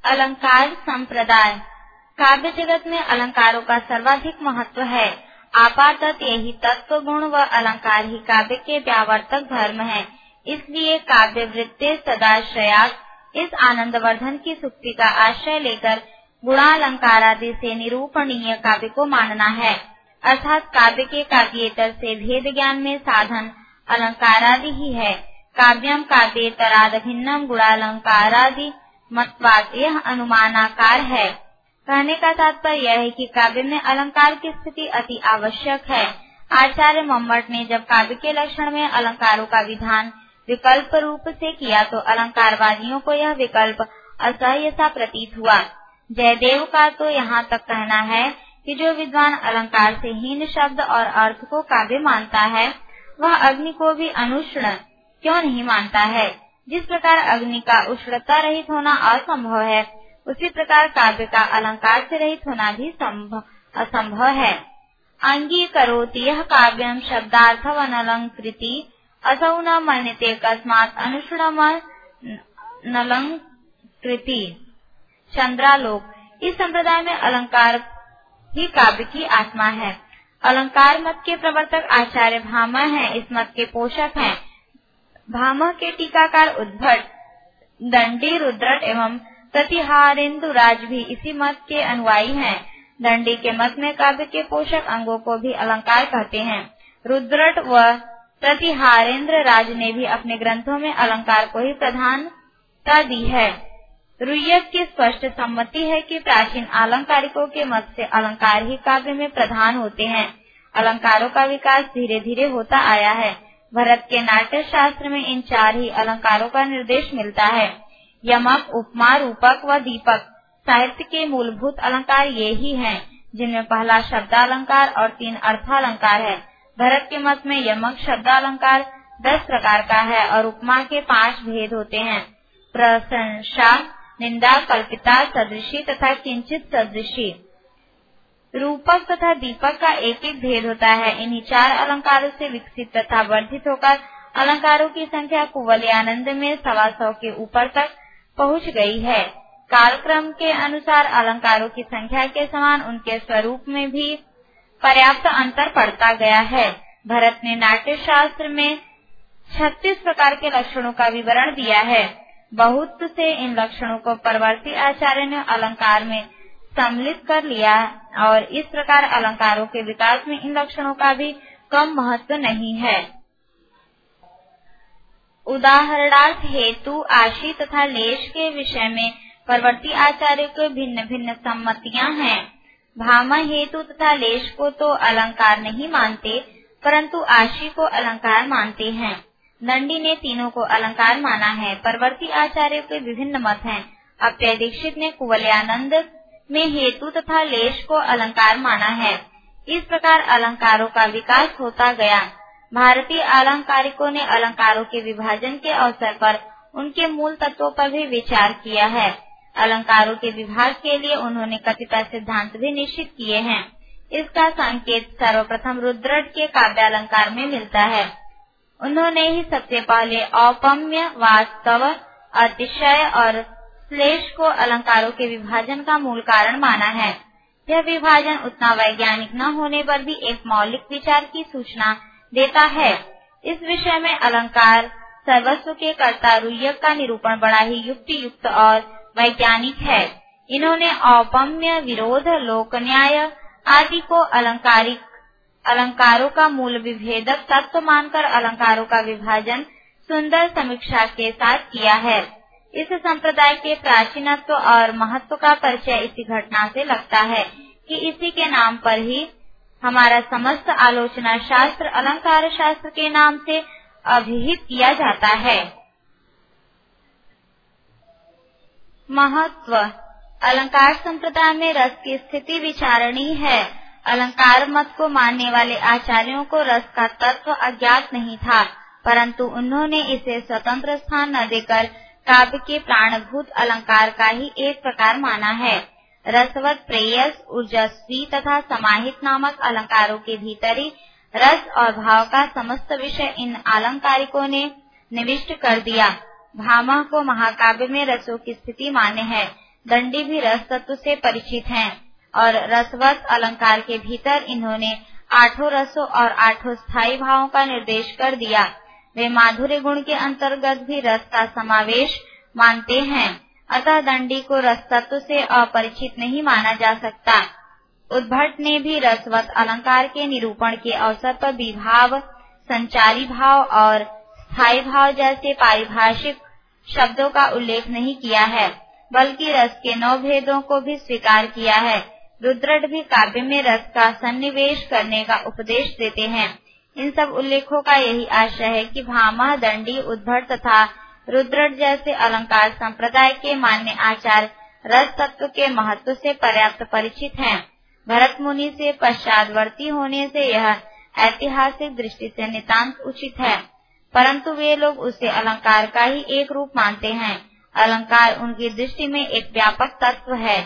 अलंकार संप्रदाय। काव्य जगत में अलंकारों का सर्वाधिक महत्व है। आपातत यही तत्व गुण व अलंकार ही काव्य के व्यावर्तक धर्म है। इसलिए काव्य वृत्ति सदाश्रयात इस आनंदवर्धन की सूक्ति का आश्रय लेकर गुणालंकार आदि से निरूपणीय काव्य को मानना है। अर्थात काव्य के काव्येतर से भेद ज्ञान में साधन अलंकारादि ही है। काव्यम काव्येतराद भिन्नम गुणालंकारादि मतवाद यह अनुमानाकार है। कहने का तात्पर्य यह है कि काव्य में अलंकार की स्थिति अति आवश्यक है। आचार्य मम्मट ने जब काव्य के लक्षण में अलंकारों का विधान विकल्प रूप से किया तो अलंकारवादियों को यह विकल्प असह्य सा प्रतीत हुआ। जयदेव का तो यहाँ तक कहना है कि जो विद्वान अलंकार से हीन शब्द और अर्थ को काव्य मानता है वह अग्नि को भी अनुष्ण क्यों नहीं मानता है। जिस प्रकार अग्नि का उष्णता रहित होना असंभव है, उसी प्रकार काव्य का अलंकार से रहित होना भी असंभव है। अंगीकरोति यह काव्यम शब्दार्थवनलंकृति असौ न मन्यते कस्मात् अनुष्णम नलंकृति। चंद्रालोक। इस संप्रदाय में अलंकार ही काव्य की आत्मा है। अलंकार मत के प्रवर्तक आचार्य भामह हैं, इस मत के पोषक हैं। भामह के टीकाकार उद्भट, दंडी, रुद्रट एवं प्रतिहारेंदुराज भी इसी मत के अनुयायी हैं। दंडी के मत में काव्य के पोषक अंगों को भी अलंकार कहते हैं। रुद्रट व प्रतिहारेंद्र राज ने भी अपने ग्रंथों में अलंकार को ही प्रधानता दी है। रुय्यक की स्पष्ट सम्मति है कि प्राचीन अलंकारिकों के मत से अलंकार ही काव्य में प्रधान होते हैं। अलंकारों का विकास धीरे धीरे होता आया है। भरत के नाट्य शास्त्र में इन चार ही अलंकारों का निर्देश मिलता है। यमक, उपमा, रूपक व दीपक साहित्य के मूलभूत अलंकार ये ही हैं, जिनमें पहला शब्दालंकार और 3 अर्थालंकार है। भरत के मत में यमक शब्दालंकार 10 प्रकार का है और उपमा के 5 भेद होते हैं: प्रशंसा, निंदा, कल्पिता, सदृशी तथा किंचित सदृशी। रूपक तथा दीपक का एक एक भेद होता है। इन्हीं 4 अलंकारों से विकसित तथा वर्धित होकर अलंकारों की संख्या कुवलयानंद में 125 के ऊपर तक पहुंच गई है। कालक्रम के अनुसार अलंकारों की संख्या के समान उनके स्वरूप में भी पर्याप्त अंतर पड़ता गया है। भरत ने नाट्य शास्त्र में 36 प्रकार के लक्षणों का विवरण दिया है। बहुत से इन लक्षणों को परवर्ती आचार्य ने अलंकार में सम्मिलित कर लिया और इस प्रकार अलंकारों के विकास में इन लक्षणों का भी कम महत्व नहीं है। उदाहरणार्थ हेतु, आशी तथा लेश के विषय में परवर्ती आचार्य को भिन्न भिन्न सम्मतियां हैं। भामह हेतु तथा लेश को तो अलंकार नहीं मानते, परंतु आशी को अलंकार मानते हैं। दंडी ने तीनों को अलंकार माना है। परवर्ती आचार्य के विभिन्न मत हैं। अप्पय दीक्षित ने कुवलयानंद में हेतु तथा लेश को अलंकार माना है। इस प्रकार अलंकारों का विकास होता गया। भारतीय अलंकारिकों ने अलंकारों के विभाजन के अवसर पर उनके मूल तत्वों पर भी विचार किया है। अलंकारों के विभाग के लिए उन्होंने कतिपय सिद्धांत भी निश्चित किए हैं। इसका संकेत सर्वप्रथम रुद्रट के काव्यालंकार में मिलता है। उन्होंने ही सबसे पहले औपम्य, वास्तव, अतिशय और श्लेष को अलंकारों के विभाजन का मूल कारण माना है। यह विभाजन उतना वैज्ञानिक न होने पर भी एक मौलिक विचार की सूचना देता है। इस विषय में अलंकार सर्वस्व के कर्ता रुय्यक का निरूपण बड़ा ही युक्ति युक्त और वैज्ञानिक है। इन्होंने औपम्य, विरोध, लोक न्याय आदि को अलंकारों का मूल विभेदक तत्व मानकर अलंकारों का विभाजन सुंदर समीक्षा के साथ किया है। इस संप्रदाय के प्राचीनत्व और महत्व का परिचय इसी घटना से लगता है कि इसी के नाम पर ही हमारा समस्त आलोचना शास्त्र अलंकार शास्त्र के नाम से अभिहित किया जाता है। महत्व। अलंकार संप्रदाय में रस की स्थिति विचारणीय है। अलंकार मत को मानने वाले आचार्यों को रस का तत्व अज्ञात नहीं था, परंतु उन्होंने इसे स्वतंत्र स्थान न देकर काव्य के प्राणभूत अलंकार का ही एक प्रकार माना है। रसवत, प्रेयस, ऊर्जस्वी तथा समाहित नामक अलंकारों के भीतर ही रस और भाव का समस्त विषय इन अलंकारिकों ने निविष्ट कर दिया। भामह को महाकाव्य में रसों की स्थिति मान्य है, दंडी भी रस तत्व से परिचित हैं और रसवत अलंकार के भीतर इन्होंने 8 रसों और 8 स्थायी भावों का निर्देश कर दिया। वे माधुर्य गुण के अंतर्गत भी रस का समावेश मानते हैं, अतः दंडी को रस तत्व से अपरिचित नहीं माना जा सकता। उद्भट ने भी रसवत अलंकार के निरूपण के अवसर पर विभाव, संचारी भाव और स्थायी भाव जैसे पारिभाषिक शब्दों का उल्लेख नहीं किया है, बल्कि रस के 9 भेदों को भी स्वीकार किया है। रुद्रट भी काव्य में रस का सन्निवेश करने का उपदेश देते हैं। इन सब उल्लेखों का यही आशय है कि भामह, दंडी, उद्भट तथा रुद्रट जैसे अलंकार संप्रदाय के मान्य आचार्य रस तत्व के महत्व से पर्याप्त परिचित हैं। भरत मुनि से पश्चातवर्ती होने से यह ऐतिहासिक दृष्टि से नितांत उचित है, परंतु वे लोग उसे अलंकार का ही एक रूप मानते हैं। अलंकार उनकी दृष्टि में एक व्यापक तत्व है।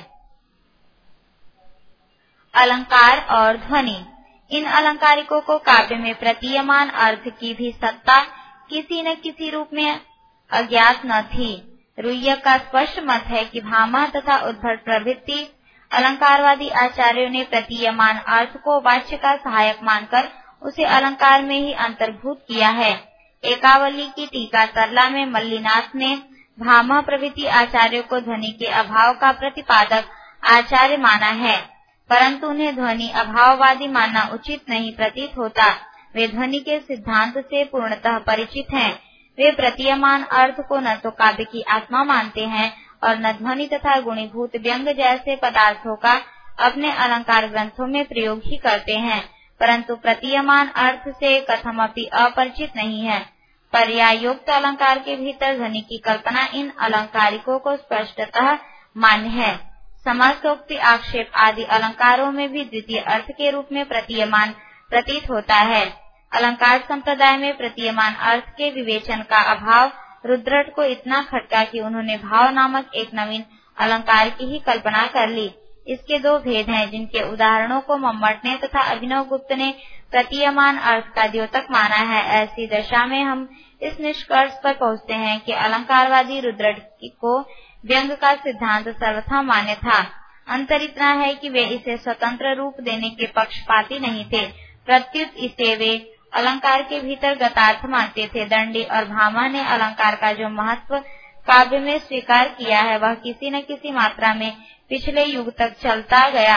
अलंकार और ध्वनि। इन अलंकारिकों को काव्य में प्रतीयमान अर्थ की भी सत्ता किसी न किसी रूप में अज्ञात न थी। रुह्य का स्पष्ट मत है कि भामह तथा उद्भट प्रभृति अलंकारवादी आचार्यों ने प्रतीयमान अर्थ को वाच्य का सहायक मानकर उसे अलंकार में ही अंतर्भूत किया है। एकावली की टीका सरला में मल्लिनाथ ने भामह प्रभृति आचार्यों को ध्वनि के अभाव का प्रतिपादक आचार्य माना है, परंतु उन्हें ध्वनि अभाववादी मानना उचित नहीं प्रतीत होता। वे ध्वनि के सिद्धांत से पूर्णतः परिचित हैं। वे प्रतीयमान अर्थ को न तो काव्य की आत्मा मानते हैं और न ध्वनि तथा गुणीभूत व्यंग जैसे पदार्थों का अपने अलंकार ग्रंथों में प्रयोग ही करते हैं, परंतु प्रतीयमान अर्थ से कथमपि अपरिचित नहीं है। पर्यायोक्त अलंकार के भीतर ध्वनि की कल्पना इन अलंकारिकों को स्पष्टतः मान्य है। समासोक्ति, आक्षेप आदि अलंकारों में भी द्वितीय अर्थ के रूप में प्रतीयमान प्रतीत होता है। अलंकार संप्रदाय में प्रतीयमान अर्थ के विवेचन का अभाव रुद्रट को इतना खटका कि उन्होंने भाव नामक एक नवीन अलंकार की ही कल्पना कर ली। इसके 2 भेद हैं, जिनके उदाहरणों को मम्मट ने तथा अभिनव गुप्त ने प्रतीयमान अर्थ का द्योतक माना है। ऐसी दशा में हम इस निष्कर्ष पर पहुँचते हैं कि अलंकारवादी रुद्रट को व्यंग का सिद्धांत सर्वथा मान्य था। अंतर इतना है कि वे इसे स्वतंत्र रूप देने के पक्षपाती नहीं थे, प्रत्युत इसे वे अलंकार के भीतर गतार्थ मानते थे। दंडी और भामह ने अलंकार का जो महत्व काव्य में स्वीकार किया है, वह किसी न किसी मात्रा में पिछले युग तक चलता गया।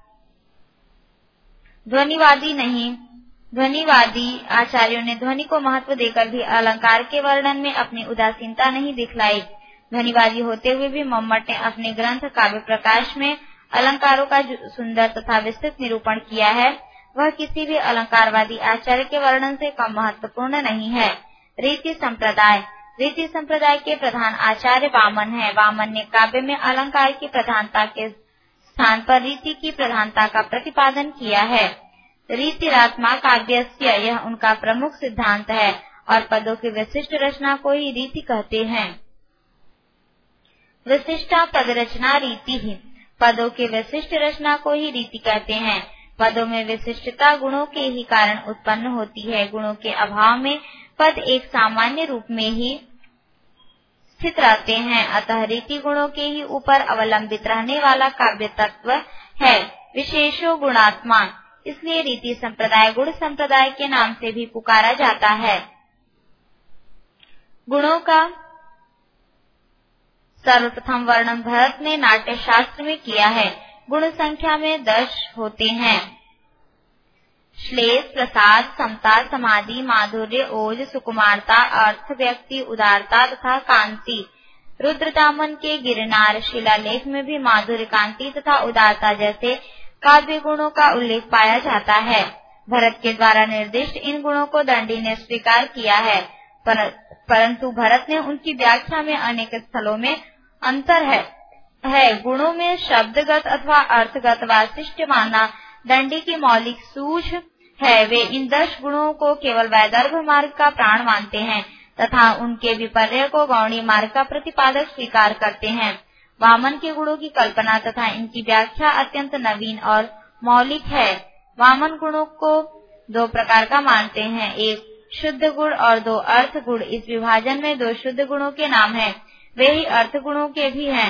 ध्वनिवादी आचार्यों ने ध्वनि को महत्व देकर भी अलंकार के वर्णन में अपनी उदासीनता नहीं दिखलाई। ध्वनिवादी होते हुए भी मम्मट ने अपने ग्रंथ काव्य प्रकाश में अलंकारों का सुंदर तथा विस्तृत निरूपण किया है, वह किसी भी अलंकारवादी आचार्य के वर्णन से कम महत्वपूर्ण नहीं है। रीति संप्रदाय के प्रधान आचार्य वामन है। वामन ने काव्य में अलंकार की प्रधानता के स्थान पर रीति की प्रधानता का प्रतिपादन किया है। रीतिरात्मा काव्यस्य, यह उनका प्रमुख सिद्धांत है और पदों की विशिष्ट रचना को ही रीति कहते हैं। विशिष्टा पद रचना रीति ही, पदों की विशिष्ट रचना को ही रीति कहते हैं। पदों में विशिष्टता गुणों के ही कारण उत्पन्न होती है। गुणों के अभाव में पद एक सामान्य रूप में ही स्थित रहते हैं, अतः रीति गुणों के ही ऊपर अवलंबित रहने वाला काव्य तत्व है। विशेषो गुणात्मा, इसलिए रीति संप्रदाय गुण संप्रदाय के नाम से भी पुकारा जाता है। गुणों का सर्वप्रथम वर्णन भरत ने नाट्य शास्त्र में किया है। गुण संख्या में 10 होते हैं। श्लेष, प्रसाद, समता, समाधि, माधुर्य, ओज, सुकुमारता, अर्थ, व्यक्ति, उदारता तथा कांति। रुद्रदामन के गिरनार शिलालेख में भी माधुर्य, कांति तथा उदारता जैसे काव्य गुणों का उल्लेख पाया जाता है। भरत के द्वारा निर्दिष्ट इन गुणों को दंडी ने स्वीकार किया है, परंतु भरत ने उनकी व्याख्या में अनेक स्थलों में अंतर है। गुणों में शब्दगत अथवा अर्थगत वैशिष्ट्य मानना दंडी की मौलिक सूझ है। वे इन 10 गुणों को केवल वैदर्भ मार्ग का प्राण मानते हैं तथा उनके विपर्य को गौणी मार्ग का प्रतिपादक स्वीकार करते हैं। वामन के गुणों की कल्पना तथा इनकी व्याख्या अत्यंत नवीन और मौलिक है। वामन गुणों को 2 प्रकार का मानते हैं, एक शुद्ध गुण और 2 अर्थ गुण। इस विभाजन में 2 शुद्ध गुणों के नाम हैं, वे ही अर्थ गुणों के भी हैं,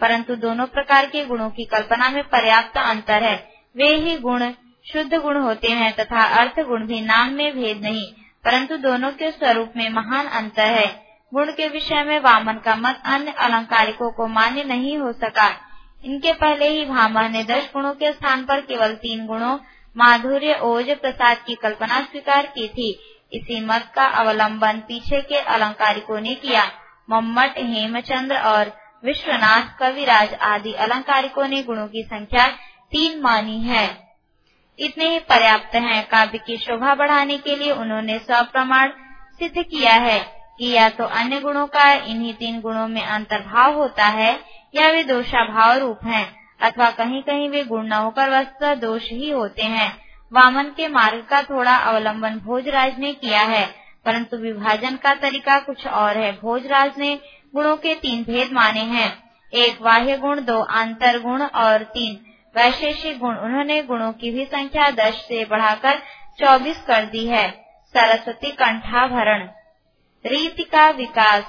परंतु दोनों प्रकार के गुणों की कल्पना में पर्याप्त अंतर है। वे ही गुण शुद्ध गुण होते हैं तथा अर्थ गुण भी। नाम में भेद नहीं, परंतु दोनों के स्वरूप में महान अंतर है। गुण के विषय में वामन का मत अन्य अलंकारिकों को मान्य नहीं हो सका। इनके पहले ही भामह ने 10 गुणों के स्थान पर केवल 3 गुणों माधुर्य, ओज, प्रसाद की कल्पना स्वीकार की थी। इसी मत का अवलंबन पीछे के अलंकारिकों ने किया। मम्मट, हेमचंद्र और विश्वनाथ, कविराज आदि अलंकारिकों ने गुणों की संख्या 3 मानी है। इतने ही पर्याप्त है। काव्य की शोभा बढ़ाने के लिए उन्होंने स्वप्रमाण सिद्ध किया है कि या तो अन्य गुणों का इन्हीं 3 गुणों में अंतर्भाव होता है या वे दोषाभाव रूप हैं, अथवा कहीं कहीं वे गुण न होकर वस्तुतः दोष ही होते हैं। वामन के मार्ग का थोड़ा अवलंबन भोजराज ने किया है, परंतु विभाजन का तरीका कुछ और है। भोजराज ने गुणों के 3 भेद माने हैं, 1 बाह्य गुण, 2 आंतर गुण और 3 वैशेषिक गुण। उन्होंने गुणों की भी संख्या 10 से बढ़ाकर 24 कर दी है। सरस्वती कंठाभरण। रीति का विकास।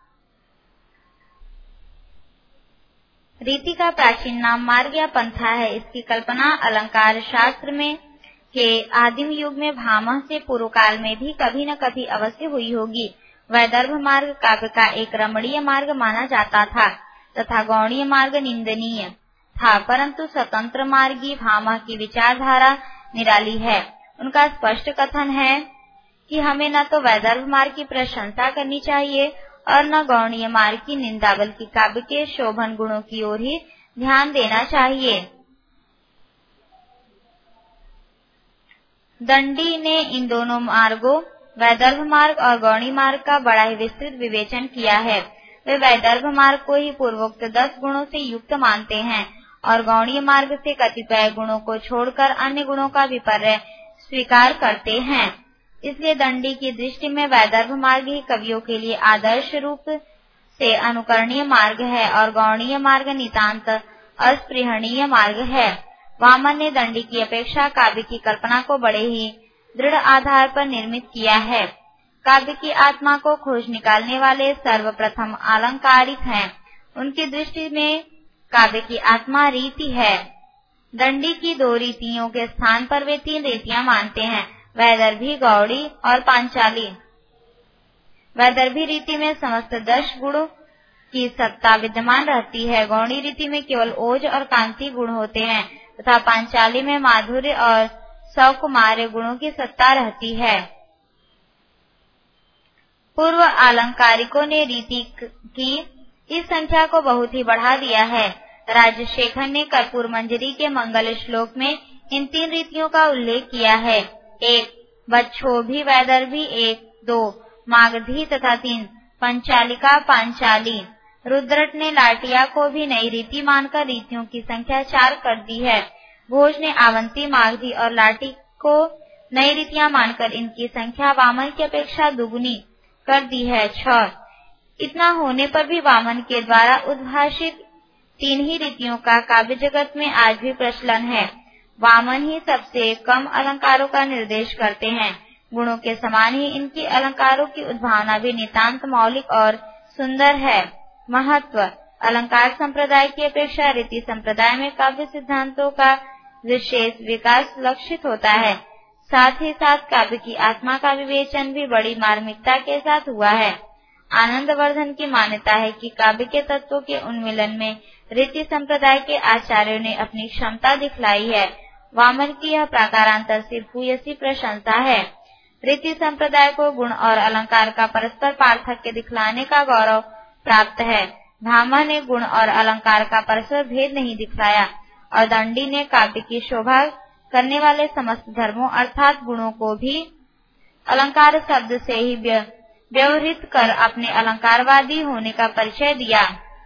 रीति का प्राचीन नाम मार्ग या पंथा है। इसकी कल्पना अलंकार शास्त्र में के आदिम युग में भामह से पूर्व काल में भी कभी न कभी अवश्य हुई होगी। वैदर्भ मार्ग काव्य का एक रमणीय मार्ग माना जाता था तथा गौणीय मार्ग निंदनीय था, परंतु स्वतंत्र मार्गी भामह की विचारधारा निराली है। उनका स्पष्ट कथन है कि हमें न तो वैदर्भ मार्ग की प्रशंसा करनी चाहिए और न गौणीय मार्ग की निंदा, बल्कि काव्य के शोभन गुणों की ओर ही ध्यान देना चाहिए। दंडी ने इन दोनों मार्गों वैदर्भ मार्ग और गौणी मार्ग का बड़ा ही विस्तृत विवेचन किया है। वे वैदर्भ मार्ग को ही पूर्वोक्त 10 गुणों से युक्त मानते हैं और गौणीय मार्ग से कतिपय गुणों को छोड़कर अन्य गुणों का विपर्य स्वीकार करते हैं। इसलिए दंडी की दृष्टि में वैदर्भ मार्ग ही कवियों के लिए आदर्श रूप से अनुकरणीय मार्ग है और गौणीय मार्ग नितांत अस्पृहणीय मार्ग है। वामन ने दंडी की अपेक्षा काव्य की कल्पना को बड़े ही दृढ़ आधार पर निर्मित किया है। काव्य की आत्मा को खोज निकालने वाले सर्वप्रथम अलंकारिक हैं। उनकी दृष्टि में काव्य की आत्मा रीति है। दंडी की 2 रीतियों के स्थान पर वे 3 रीतियां मानते हैं, वैदर्भी, गौड़ी और पांचाली। वैदर्भी रीति में समस्त 10 गुणों की सत्ता विद्यमान रहती है। गौणी रीति में केवल ओज और कांति गुण होते हैं तथा पांचाली में माधुर्य और सौकुमार्य गुणों की सत्ता रहती है। पूर्व अलंकारिकों ने रीति की इस संख्या को बहुत ही बढ़ा दिया है। राजशेखर ने कर्पूर मंजरी के मंगल श्लोक में इन 3 रीतियों का उल्लेख किया है। 1 बच्छोभी वैदर्भी, 1, 2 मागधी तथा 3 पंचालिका पांचाली। रुद्रट ने लाटिया को भी नई रीति मानकर रीतियों की संख्या 4 कर दी है। भोज ने आवंती, मागधी और लाटी को नई रीतियां मानकर इनकी संख्या वामन की अपेक्षा दुगुनी कर दी है, 6। इतना होने पर भी वामन के द्वारा उद्भाषित 3 ही रीतियों का काव्य जगत में आज भी प्रचलन है। वामन ही सबसे कम अलंकारों का निर्देश करते हैं। गुणों के समान ही इनकी अलंकारों की उद्भावना भी नितांत मौलिक और सुंदर है। महत्व। अलंकार संप्रदाय की अपेक्षा रीति संप्रदाय में काव्य सिद्धांतों का विशेष विकास लक्षित होता है। साथ ही साथ काव्य की आत्मा का विवेचन भी बड़ी मार्मिकता के साथ हुआ है। आनंदवर्धन की मान्यता है कि काव्य के तत्वों के उन्मिलन में रीति संप्रदाय के आचार्यों ने अपनी क्षमता दिखलाई है। वामन की यह प्राकारांतर सिर्फ भूयसी प्रशंसा है। रीति संप्रदाय को गुण और अलंकार का परस्पर पार्थक्य दिखलाने का गौरव प्राप्त है। भामह ने गुण और अलंकार का परस्पर भेद नहीं दिखलाया और दंडी ने काव्य की शोभा करने वाले समस्त धर्मों अर्थात गुणों को भी अलंकार शब्द से ही व्यवहृत कर अपने अलंकारवादी होने का परिचय दिया।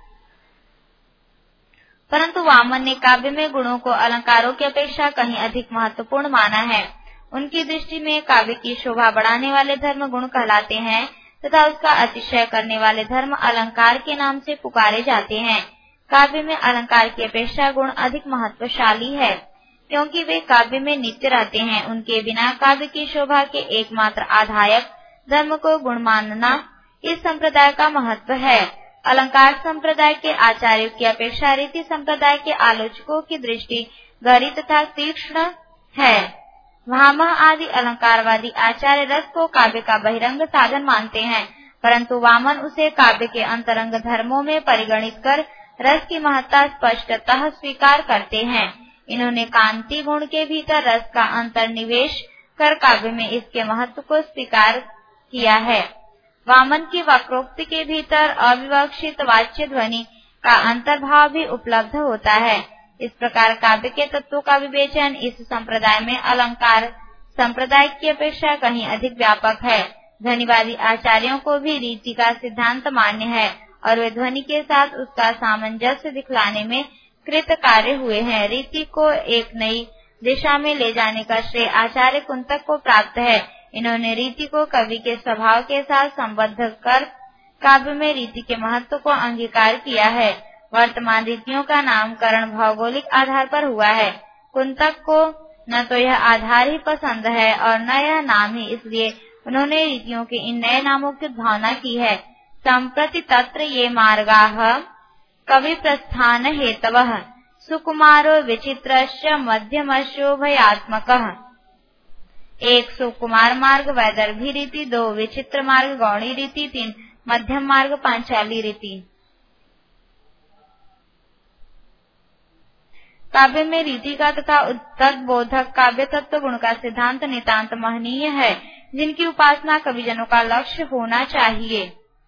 परंतु वामन ने काव्य में गुणों को अलंकारों की अपेक्षा कहीं अधिक महत्वपूर्ण माना है। उनकी दृष्टि में काव्य की शोभा बढ़ाने वाले धर्म गुण कहलाते हैं तथा उसका अतिशय करने वाले धर्म अलंकार के नाम से पुकारे जाते हैं। काव्य में अलंकार की अपेक्षा गुण अधिक महत्वशाली है क्योंकि वे काव्य में नित्य रहते हैं। उनके बिना काव्य की शोभा के एकमात्र आधायक धर्म को गुण मानना इस संप्रदाय का महत्व है। अलंकार संप्रदाय के आचार्यों की अपेक्षा रीति संप्रदाय के आलोचकों की दृष्टि गहरी तथा तीक्ष्ण है। भामह आदि अलंकारवादी आचार्य रस को काव्य का बहिरंग साधन मानते हैं, परंतु वामन उसे काव्य के अंतरंग धर्मों में परिगणित कर रस की महत्ता स्पष्टतः स्वीकार करते हैं। इन्होंने कांति गुण के भीतर रस का अंतर्निवेश कर काव्य में इसके महत्व को स्वीकार किया है। वामन की वक्रोक्ति के भीतर अविवक्षित वाच्य ध्वनि का अंतर्भाव भी उपलब्ध होता है। इस प्रकार काव्य के तत्वों का विवेचन इस संप्रदाय में अलंकार संप्रदाय की अपेक्षा कहीं अधिक व्यापक है। ध्वनिवादी आचार्यों को भी रीति का सिद्धांत मान्य है और वे ध्वनि के साथ उसका सामंजस्य दिखलाने में कृत कार्य हुए हैं। रीति को एक नई दिशा में ले जाने का श्रेय आचार्य कुंतक को प्राप्त है। इन्होंने रीति को कवि के स्वभाव के साथ संबद्ध कर काव्य में रीति के महत्व को अंगीकार किया है। वर्तमान रीतियों का नामकरण भौगोलिक आधार पर हुआ है। कुंतक को न तो यह आधार ही पसंद है और न यह नाम ही, इसलिए उन्होंने रीतियों के इन नए नामों की भावना की है। संप्रति तत्र ये मार्गाः कवि प्रस्थान हेतवः सुकुमारो विचित्रश्च मध्यमशोभयात्मकः। एक सुकुमार मार्ग वैदर्भी रीति, 2 विचित्र मार्ग गौणी रीति, 3 मध्यम मार्ग पांचाली रीति। काव्य में रीति का तथा तद्बोधक काव्य तत्व गुण का सिद्धांत नितांत महनीय है, जिनकी उपासना कविजनों का लक्ष्य होना चाहिए।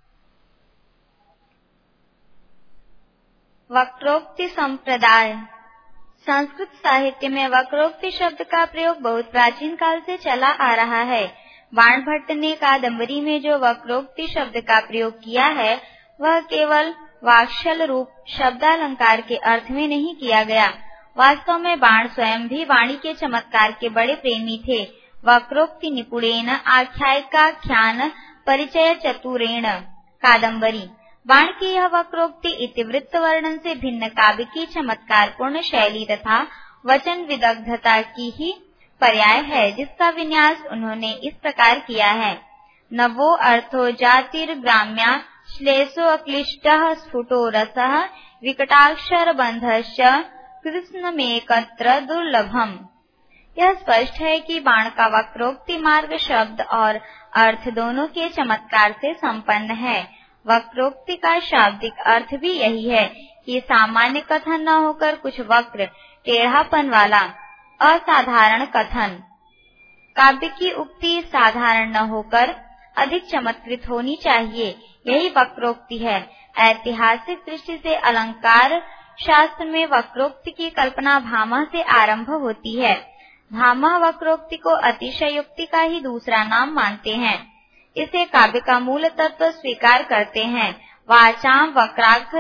वक्रोक्ति संप्रदाय। संस्कृत साहित्य में वक्रोक्ति शब्द का प्रयोग बहुत प्राचीन काल से चला आ रहा है। बाणभट्ट ने कादम्बरी में जो वक्रोक्ति शब्द का प्रयोग किया है, वह केवल वाक्शल रूप शब्दालंकार के अर्थ में नहीं किया गया। वास्तव में बाण स्वयं भी वाणी के चमत्कार के बड़े प्रेमी थे। वक्रोक्ति निपुणेन आख्यायिकाख्यान परिचय चतुरेण कादम्बरी। बाण की यह वक्रोक्ति इतिवृत्त वर्णन से भिन्न काव्य की चमत्कारपूर्ण शैली तथा वचन विदग्धता की ही पर्याय है, जिसका विन्यास उन्होंने इस प्रकार किया है। नवो अर्थो जातिर्ग्राम्या श्लेषो अक्लिष्टः स्फुटो रसः विकटाक्षर बंधश्च कृष्णमेकत्र दुर्लभम। यह स्पष्ट है कि बाण का वक्रोक्ति मार्ग शब्द और अर्थ दोनों के चमत्कार से संपन्न है। वक्रोक्ति का शाब्दिक अर्थ भी यही है कि सामान्य कथन न होकर कुछ वक्र टेढ़ापन वाला असाधारण कथन। काव्य की उक्ति साधारण न होकर अधिक चमत्कृत होनी चाहिए, यही वक्रोक्ति है। ऐतिहासिक दृष्टि से अलंकार शास्त्र में वक्रोक्ति की कल्पना भामह से आरंभ होती है। भामह वक्रोक्ति को अतिशयोक्ति का ही दूसरा नाम मानते हैं। इसे काव्य का मूल तत्व स्वीकार करते हैं। वाचाम वक्रार्थ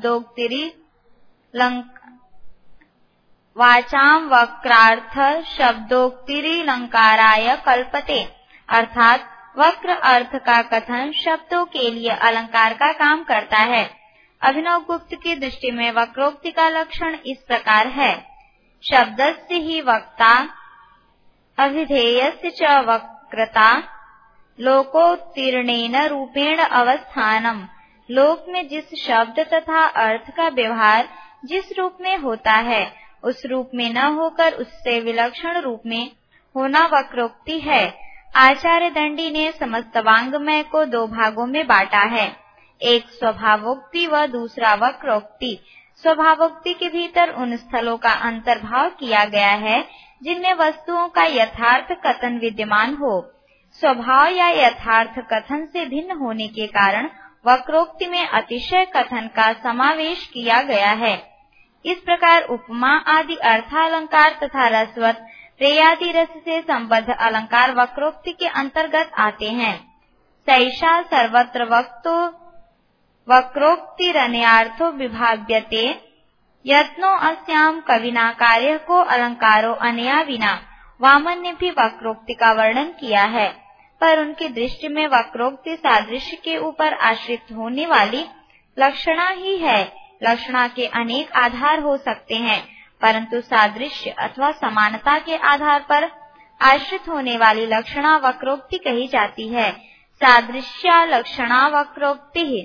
शब्दोक्तिरिलंकाराय कल्पते, अर्थात वक्र अर्थ का कथन शब्दों के लिए अलंकार का काम करता है। अभिनव गुप्त की दृष्टि में वक्रोक्ति का लक्षण इस प्रकार है। शब्दस्य ही वक्ता अभिधेयस्य च वक्रता लोकोत्तीर्णेन रूपेण अवस्थानम। लोक में जिस शब्द तथा अर्थ का व्यवहार जिस रूप में होता है, उस रूप में न होकर उससे विलक्षण रूप में होना वक्रोक्ति है। आचार्य दंडी ने समस्त वाङ्मय को 2 भागों में बांटा है, एक स्वभावोक्ति व दूसरा वक्रोक्ति। स्वभावोक्ति के भीतर उन स्थलों का अंतर्भाव किया गया है जिनमें वस्तुओं का यथार्थ कथन विद्यमान हो। स्वभाव या यथार्थ कथन से भिन्न होने के कारण वक्रोक्ति में अतिशय कथन का समावेश किया गया है। इस प्रकार उपमा आदि अर्थालंकार तथा रसवत प्रेयादि रस से संबद्ध अलंकार वक्रोक्ति के अंतर्गत आते हैं। सैषा सर्वत्र वक्तो वक्रोक्तिरन्यार्थो विभाव्यते यत्नो अस्याम कविना कार्य को अलंकारो अनया विना। वामन ने भी वक्रोक्ति का वर्णन किया है, पर उनकी दृष्टि में वक्रोक्ति सादृश्य के ऊपर आश्रित होने वाली लक्षणा ही है। लक्षणा के अनेक आधार हो सकते हैं, परंतु सादृश्य अथवा समानता के आधार पर आश्रित होने वाली लक्षणा वक्रोक्ति कही जाती है। सादृश्या लक्षणा वक्रोक्ति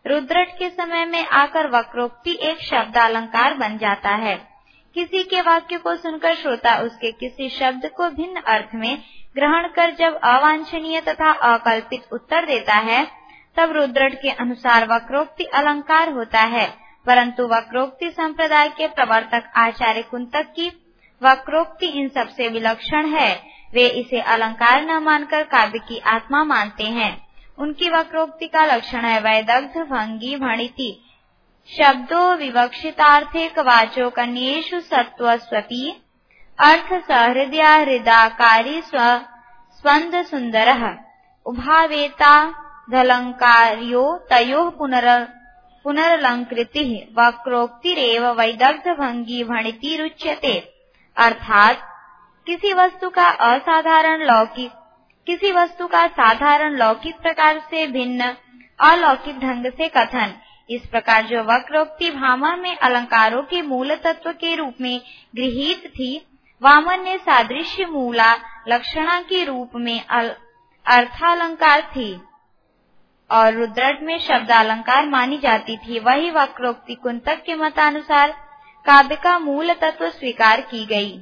रुद्रट के समय में आकर वक्रोक्ति एक शब्द अलंकार बन जाता है। किसी के वाक्य को सुनकर श्रोता उसके किसी शब्द को भिन्न अर्थ में ग्रहण कर जब अवांछनीय तथा अकल्पित उत्तर देता है, तब रुद्रट के अनुसार वक्रोक्ति अलंकार होता है। परंतु वक्रोक्ति संप्रदाय के प्रवर्तक आचार्य कुंतक की वक्रोक्ति इन सबसे विलक्षण है। वे इसे अलंकार न मानकर काव्य की आत्मा मानते हैं। उनकी वक्रोक्ति का लक्षण है वैदग्ध भंगी भणिति शब्दों विवक्षितार्थेक वाचो कन्येषु सत्वस्वपि अर्थ सहृदया हृदाकारी स्वंद सुंदरः उभावेता धलंकार्यो तयोः पुनरलंकृतिः वक्रोक्तिरेव वैदग्ध भंगी भणिति रुच्यते। अर्थात किसी वस्तु का साधारण लौकिक प्रकार से भिन्न अलौकिक ढंग से कथन। इस प्रकार जो वक्रोक्ति भामह में अलंकारों के मूल तत्व के रूप में गृहीत थी, वामन ने सादृश्य मूला लक्षणा के रूप में अर्थालंकार थी और रुद्रट में शब्द अलंकार मानी जाती थी। वही वक्रोक्ति कुंतक के मतानुसार काव्य का मूल तत्व स्वीकार की गई।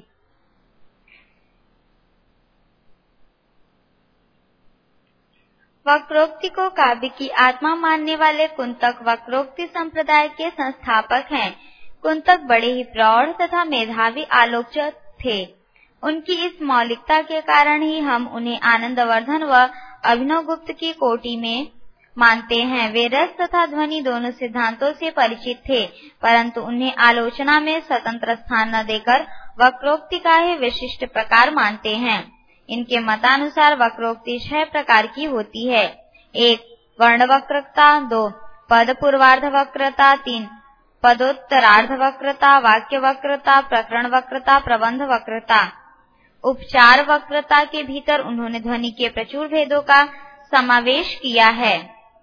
वक्रोक्ति को काव्य की आत्मा मानने वाले कुंतक वक्रोक्ति संप्रदाय के संस्थापक हैं। कुंतक बड़े ही प्रौढ़ तथा मेधावी आलोचक थे। उनकी इस मौलिकता के कारण ही हम उन्हें आनंदवर्धन व अभिनवगुप्त की कोटि में मानते हैं। वे रस तथा ध्वनि दोनों सिद्धांतों से परिचित थे, परंतु उन्हें आलोचना में स्वतंत्र स्थान न देकर वक्रोक्ति का ही विशिष्ट प्रकार मानते हैं। इनके मतानुसार वक्रोक्ति 6 प्रकार की होती है। 1 वर्ण वक्रता, 2 पद पूर्वार्ध वक्रता, 3 पदोत्तरार्ध वक्रता, वाक्य वक्रता, प्रकरण वक्रता, प्रबंध वक्रता। उपचार वक्रता के भीतर उन्होंने ध्वनि के प्रचुर भेदों का समावेश किया है।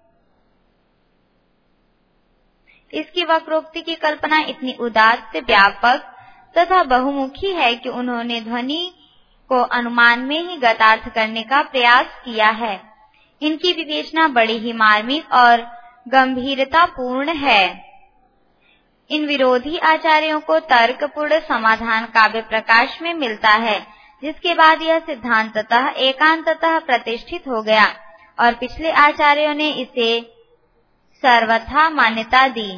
इसकी वक्रोक्ति की कल्पना इतनी उदात्त, व्यापक तथा बहुमुखी है कि उन्होंने ध्वनि को अनुमान में ही गतार्थ करने का प्रयास किया है। इनकी विवेचना बड़ी ही मार्मिक और गंभीरतापूर्ण है। इन विरोधी आचार्यों को तर्कपूर्ण समाधान काव्य प्रकाश में मिलता है, जिसके बाद यह सिद्धांततः एकांततः प्रतिष्ठित हो गया और पिछले आचार्यों ने इसे सर्वथा मान्यता दी।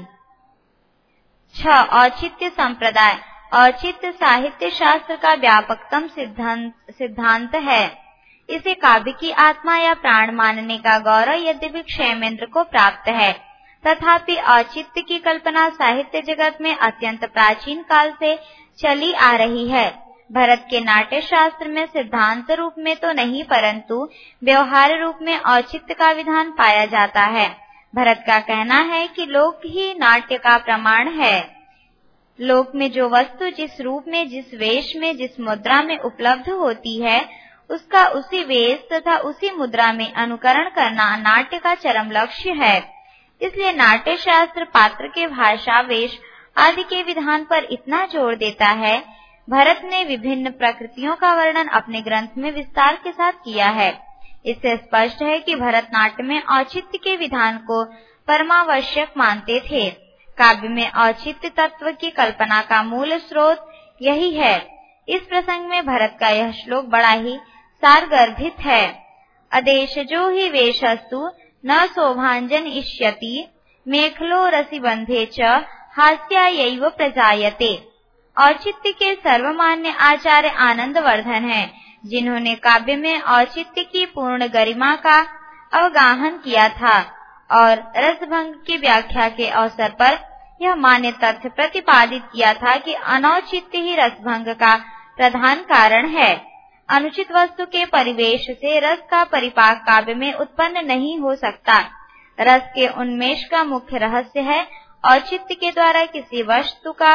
6 औचित्य संप्रदाय। औचित्य साहित्य शास्त्र का व्यापकतम सिद्धांत है। इसे काव्य की आत्मा या प्राण मानने का गौरव यद्यपि क्षेमेंद्र को प्राप्त है, तथापि औचित्य की कल्पना साहित्य जगत में अत्यंत प्राचीन काल से चली आ रही है। भरत के नाट्य शास्त्र में सिद्धांत रूप में तो नहीं, परंतु व्यवहार रूप में औचित्य का विधान पाया जाता है। भरत का कहना है कि लोक ही नाट्य का प्रमाण है। लोक में जो वस्तु जिस रूप में, जिस वेश में, जिस मुद्रा में उपलब्ध होती है, उसका उसी वेश तथा उसी मुद्रा में अनुकरण करना नाट्य का चरम लक्ष्य है। इसलिए नाट्य शास्त्र पात्र के भाषा, वेश आदि के विधान पर इतना जोर देता है। भरत ने विभिन्न प्रकृतियों का वर्णन अपने ग्रंथ में विस्तार के साथ किया है। इससे स्पष्ट है कि भरत नाट्य में औचित्य के विधान को परमावश्यक मानते थे। काव्य में औचित्य तत्व की कल्पना का मूल स्रोत यही है। इस प्रसंग में भरत का यह श्लोक बड़ा ही सारगर्भित है। अदेशजो हि वेशस्तु न शोभांजन इष्यति मेखलो रसिबंधे च हास्यायैव प्रजायते। औचित्य के सर्वमान्य आचार्य आनंदवर्धन हैं, जिन्होंने काव्य में औचित्य की पूर्ण गरिमा का अवगाहन किया था और रसभंग की व्याख्या के अवसर पर यह मान्य तथ्य प्रतिपादित किया था कि अनौचित्य ही रसभंग का प्रधान कारण है। अनुचित वस्तु के परिवेश से रस का परिपाक काव्य में उत्पन्न नहीं हो सकता। रस के उन्मेष का मुख्य रहस्य है औचित्य के द्वारा किसी वस्तु का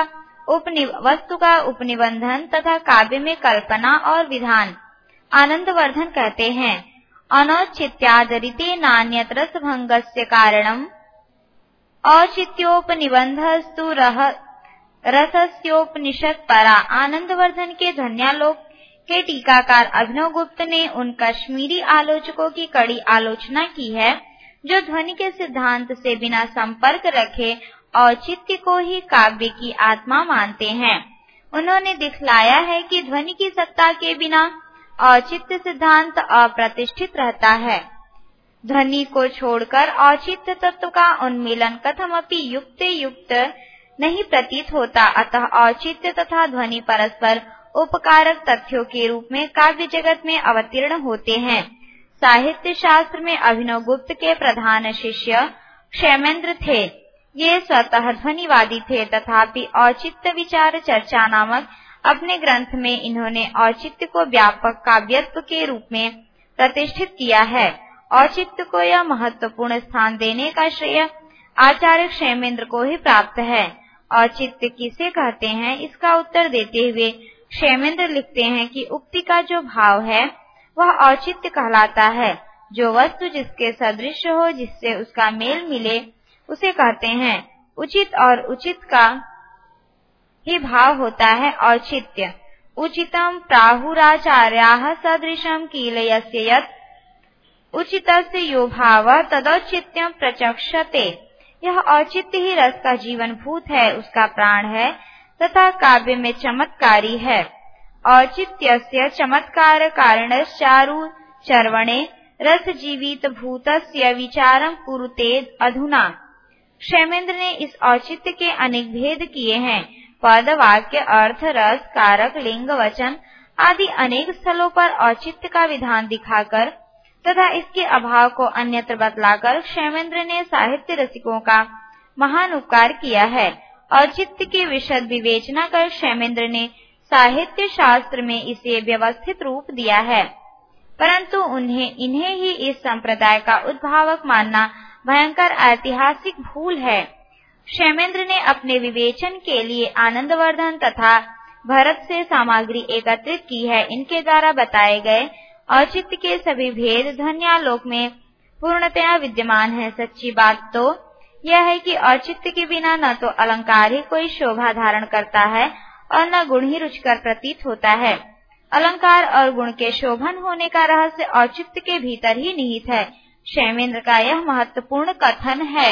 उपनिबंधन तथा काव्य में कल्पना और विधान। आनंदवर्धन कहते हैं, अनौचित्यादरिते नान्यत रसभंगस्य कारणम औचित्योपनिबंधस्तु रसस्योपनिषद परा। आनंदवर्धन के ध्वन्यालोक के टीकाकार अभिनवगुप्त ने उन कश्मीरी आलोचकों की कड़ी आलोचना की है जो ध्वनि के सिद्धांत से बिना संपर्क रखे औचित्य को ही काव्य की आत्मा मानते हैं। उन्होंने दिखलाया है कि ध्वनि की सत्ता के बिना औचित्य सिद्धांत अप्रतिष्ठित रहता है। ध्वनि को छोड़कर औचित्य तत्व का उन्मीलन कथमपि युक्त नहीं प्रतीत होता। अतः औचित्य तथा ध्वनि परस्पर उपकारक तथ्यों के रूप में काव्य जगत में अवतीर्ण होते हैं। साहित्य शास्त्र में अभिनव गुप्त के प्रधान शिष्य क्षेमेंद्र थे। ये स्वतः ध्वनिवादी थे, तथापि औचित्य विचार चर्चा नामक अपने ग्रंथ में इन्होंने औचित्य को व्यापक काव्यत्व के रूप में प्रतिष्ठित किया है। औचित्य को यह महत्वपूर्ण स्थान देने का श्रेय आचार्य क्षेमेंद्र को ही प्राप्त है। औचित्य किसे कहते हैं, इसका उत्तर देते हुए क्षेमेंद्र लिखते हैं कि उक्ति का जो भाव है वह औचित्य कहलाता है। जो वस्तु जिसके सदृश हो, जिससे उसका मेल मिले, उसे कहते हैं। उचित और उचित का ही भाव होता है औचित्य। उचितम प्राहुराचार्याः सदृशम किल यस्य यत् उचितस्य यो भावः तदौचित्यम प्रचक्षते। यह औचित्य ही रस का जीवन भूत है, उसका प्राण है तथा काव्य में चमत्कारी है। औचित्यस्य चमत्कार कारणश्चारु चर्वणे रस जीवित भूतस्य विचारम कुरुते अधुना। क्षेमेंद्र ने इस औचित्य के अनेक भेद किए हैं। पद, वाक्य, अर्थ, रस, कारक, लिंग, वचन आदि अनेक स्थलों पर औचित्य का विधान दिखाकर तथा इसके अभाव को अन्यत्र बतलाकर क्षेमेंद्र ने साहित्य रसिकों का महान उपकार किया है। औचित्य की विशद विवेचना कर क्षेमेंद्र ने साहित्य शास्त्र में इसे व्यवस्थित रूप दिया है, परंतु इन्हें ही इस संप्रदाय का उद्भावक मानना भयंकर ऐतिहासिक भूल है। क्षेमेंद्र ने अपने विवेचन के लिए आनंदवर्धन तथा भरत से सामग्री एकत्रित की है। इनके द्वारा बताए गए औचित्य के सभी भेद ध्वन्यालोक में पूर्णतया विद्यमान है। सच्ची बात तो यह है कि औचित्य के बिना न तो अलंकार ही कोई शोभा धारण करता है और न गुण ही रुचिकर प्रतीत होता है। अलंकार और गुण के शोभन होने का रहस्य औचित्य के भीतर ही निहित है। क्षेमेंद्र का यह महत्वपूर्ण कथन है।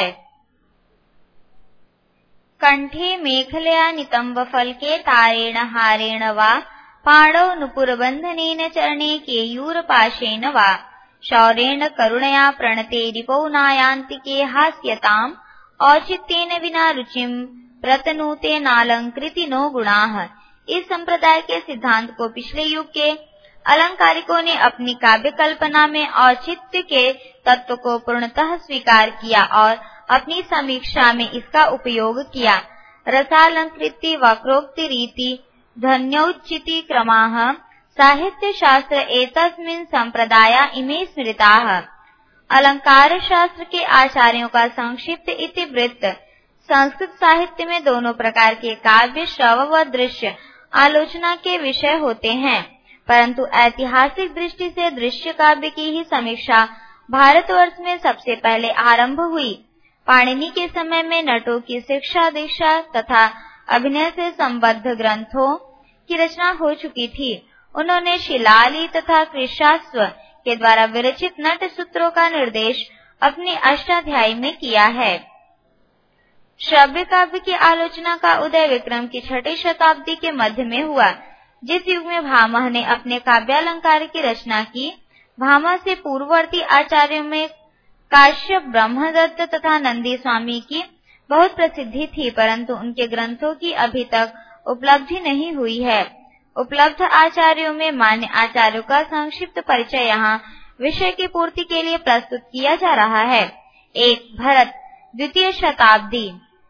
कंठे मेखलया नितंब फलके तारेण हारेण वा पाणौ नुपुरबन्धनेन चरणे केयूरपाशेन वा शौर्येण करुणया प्रणते रिपौ नायान्तिके हास्यताम् औचित्येन विना रुचिम प्रतनुते नालंकृति नो गुणाः। इस संप्रदाय के सिद्धांत को पिछले युग के अलंकारिकों ने अपनी काव्य कल्पना में औचित्य के तत्व को पूर्णतः स्वीकार किया और अपनी समीक्षा में इसका उपयोग किया। रसालंकृति वक्रोक्ति रीति ध्वन्यौचिति क्रमाः साहित्य शास्त्र एतस्मिन् संप्रदाया इमे स्मृताः। अलंकार शास्त्र के आचार्यों का संक्षिप्त इतिवृत्त। संस्कृत साहित्य में दोनों प्रकार के काव्य श्रव्य व दृश्य आलोचना के विषय होते हैं, परंतु ऐतिहासिक दृष्टि से दृश्य काव्य की ही समीक्षा भारतवर्ष में सबसे पहले आरंभ हुई। पाणिनि के समय में नटों की शिक्षा दीक्षा तथा अभिनय से संबद्ध ग्रंथों की रचना हो चुकी थी। उन्होंने शिलाली तथा कृशाश्व के द्वारा विरचित नट सूत्रों का निर्देश अपने अष्टाध्यायी में किया है। श्रव्य काव्य की आलोचना का उदय विक्रम की 6ठी शताब्दी के मध्य में हुआ, जिस युग में भामह ने अपने काव्यालंकार की रचना की। भामह से पूर्ववर्ती आचार्यों में काश्यप, ब्रह्मदत्त तथा नंदी स्वामी की बहुत प्रसिद्धि थी, परंतु उनके ग्रंथों की अभी तक उपलब्धि नहीं हुई है। उपलब्ध आचार्यों में मान्य आचार्यों का संक्षिप्त परिचय यहाँ विषय की पूर्ति के लिए प्रस्तुत किया जा रहा है। 1. भरत, 2वीं शताब्दी।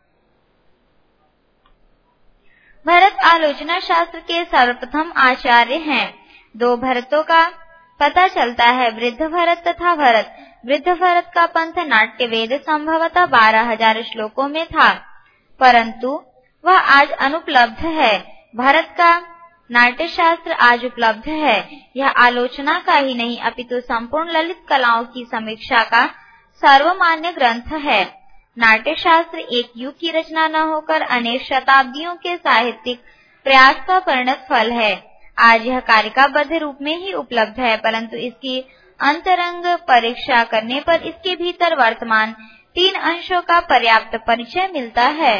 भरत आलोचना शास्त्र के सर्वप्रथम आचार्य हैं। 2 भरतों का पता चलता है, वृद्ध भरत तथा भरत। वृद्ध भरत का पंथ नाट्य वेद संभवतः 12,000 श्लोकों में था, परंतु वह आज अनुपलब्ध है। भरत का नाट्य शास्त्र आज उपलब्ध है। यह आलोचना का ही नहीं अपितु संपूर्ण ललित कलाओं की समीक्षा का सर्वमान्य ग्रंथ है। नाट्य शास्त्र एक युग की रचना न होकर अनेक शताब्दियों के साहित्यिक प्रयास का परिणत फल है। आज यह कारिकाबद्ध रूप में ही उपलब्ध है, परंतु इसकी अंतरंग परीक्षा करने पर इसके भीतर वर्तमान 3 अंशों का पर्याप्त परिचय मिलता है।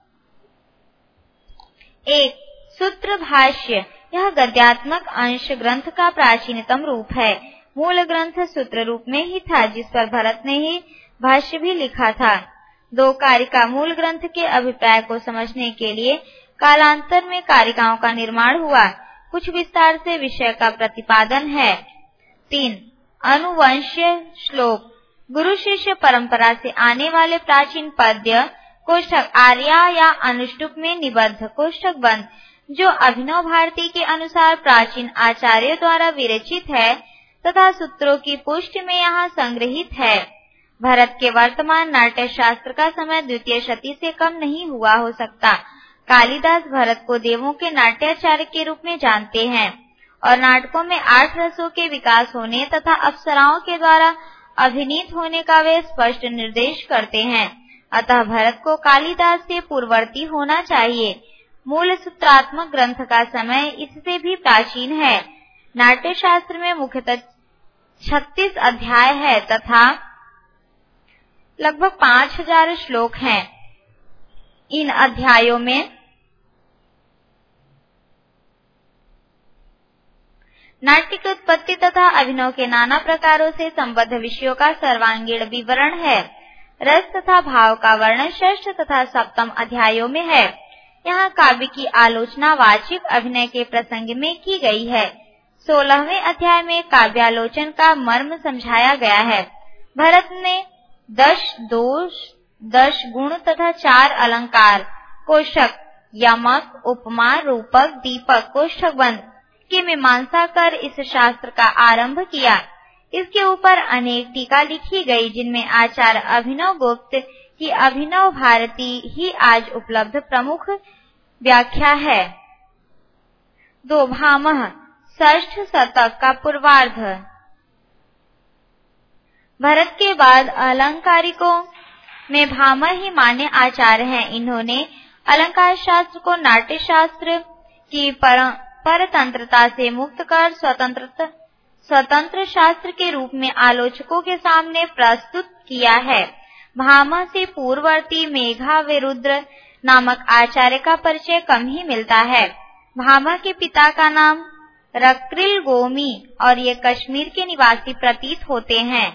1. सूत्र भाष्य। यह गद्यात्मक अंश ग्रंथ का प्राचीनतम रूप है। मूल ग्रंथ सूत्र रूप में ही था, जिस पर भरत ने ही भाष्य भी लिखा था। 2. कारिका। मूल ग्रंथ के अभिप्राय को समझने के लिए कालांतर में कारिकाओं का निर्माण हुआ। कुछ विस्तार से विषय का प्रतिपादन है। 3. अनुवंश्य श्लोक। गुरु शिष्य परंपरा से आने वाले प्राचीन पद्य कोष्ठक आर्या या अनुष्टुप में निबद्ध कोष्ठक बंद, जो अभिनव भारती के अनुसार प्राचीन आचार्यों द्वारा विरचित है तथा सूत्रों की पुष्टि में यहाँ संग्रहित है। भरत के वर्तमान नाट्य शास्त्र का समय द्वितीय शती से कम नहीं हुआ हो सकता। कालिदास भरत को देवों के नाट्याचार्य के रूप में जानते हैं और नाटकों में 8 रसों के विकास होने तथा अप्सराओं के द्वारा अभिनीत होने का वे स्पष्ट निर्देश करते हैं। अतः भरत को कालिदास से पूर्ववर्ती होना चाहिए। मूल सूत्रात्मक ग्रंथ का समय इससे भी प्राचीन है। नाट्य शास्त्र में मुख्यतः 36 अध्याय है तथा लगभग 5000 श्लोक हैं। इन अध्यायों में नाट्य की उत्पत्ति तथा अभिनव के नाना प्रकारों से संबद्ध विषयों का सर्वांगीण विवरण है। रस तथा भाव का वर्णन 6th तथा 7th अध्यायों में है। यहाँ काव्य की आलोचना वाचिक अभिनय के प्रसंग में की गई है। 16वें अध्याय में काव्यालोचन का मर्म समझाया गया है। भरत ने 10 दोष, 10 गुण तथा 4 अलंकार कोष्ठक यमक, उपमा, रूपक, दीपक, कोष्ठक बंद की मीमांसा कर इस शास्त्र का आरंभ किया। इसके ऊपर अनेक टीका लिखी गई, जिनमें आचार्य अभिनव गुप्त की अभिनव भारती ही आज उपलब्ध प्रमुख व्याख्या है। 2. भामह 6th शतक का पूर्वार्ध। भरत के बाद अलंकारिकों में भामह ही मान्य आचार्य हैं। इन्होंने अलंकार शास्त्र को नाट्य शास्त्र की परतंत्रता से मुक्त कर स्वतंत्र शास्त्र के रूप में आलोचकों के सामने प्रस्तुत किया है। भामह से पूर्ववर्ती मेघाविरुद्र नामक आचार्य का परिचय कम ही मिलता है। भामह के पिता का नाम रक्रिल गोमी और ये कश्मीर के निवासी प्रतीत होते हैं।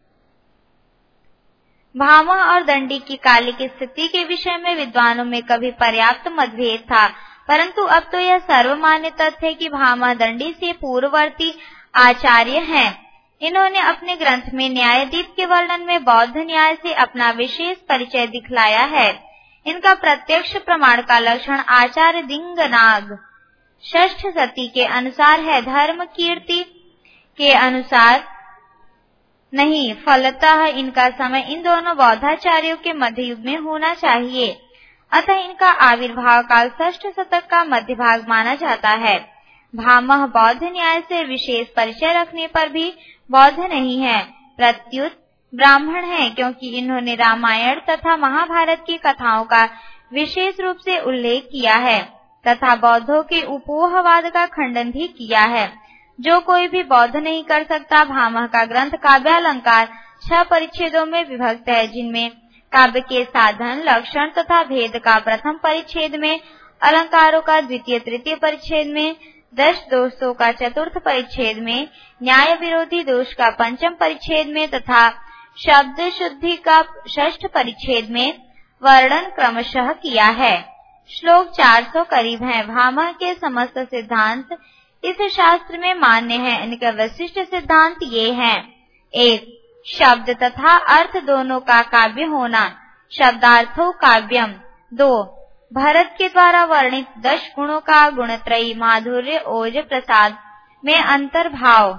भामह और दंडी की कालिक स्थिति के विषय में विद्वानों में कभी पर्याप्त मतभेद था, परंतु अब तो यह सर्वमान्य तथ्य है कि भामह दंडी से पूर्ववर्ती आचार्य हैं। इन्होंने अपने ग्रंथ में न्यायदीप के वर्णन में बौद्ध न्याय से अपना विशेष परिचय दिखलाया है। इनका प्रत्यक्ष प्रमाण का लक्षण आचार्य दिंगनाग 6th शती के अनुसार है, धर्म कीर्ति के अनुसार नहीं। फलतः इनका समय इन दोनों बौद्धाचार्यों के मध्य युग में होना चाहिए। अतः इनका आविर्भाव काल 6th शतक का मध्य भाग माना जाता है। भामह बौद्ध न्याय से विशेष परिचय रखने पर भी बौद्ध नहीं है, प्रत्युत ब्राह्मण है, क्योंकि इन्होंने रामायण तथा महाभारत की कथाओं का विशेष रूप से उल्लेख किया है तथा बौद्धों के उपोहवाद का खंडन भी किया है, जो कोई भी बौद्ध नहीं कर सकता। भामह का ग्रंथ काव्यालंकार 6 परिच्छेदों में विभक्त है, जिनमें काव्य के साधन, लक्षण तथा भेद का प्रथम परिच्छेद में, अलंकारों का द्वितीय तृतीय परिच्छेद में, 10 दोषों का चतुर्थ परिच्छेद में, न्याय विरोधी दोष का पंचम परिच्छेद में तथा शब्द शुद्धि का 6th परिच्छेद में वर्णन क्रमशः किया है। श्लोक 400 करीब हैं। भामह के समस्त सिद्धांत इस शास्त्र में मान्य है। इनके विशिष्ट सिद्धांत ये हैं: 1. शब्द तथा अर्थ दोनों का काव्य होना, शब्दार्थो काव्यम। 2. भरत के द्वारा वर्णित 10 गुणों का गुणत्रयी माधुर्य ओज प्रसाद में अंतर्भाव।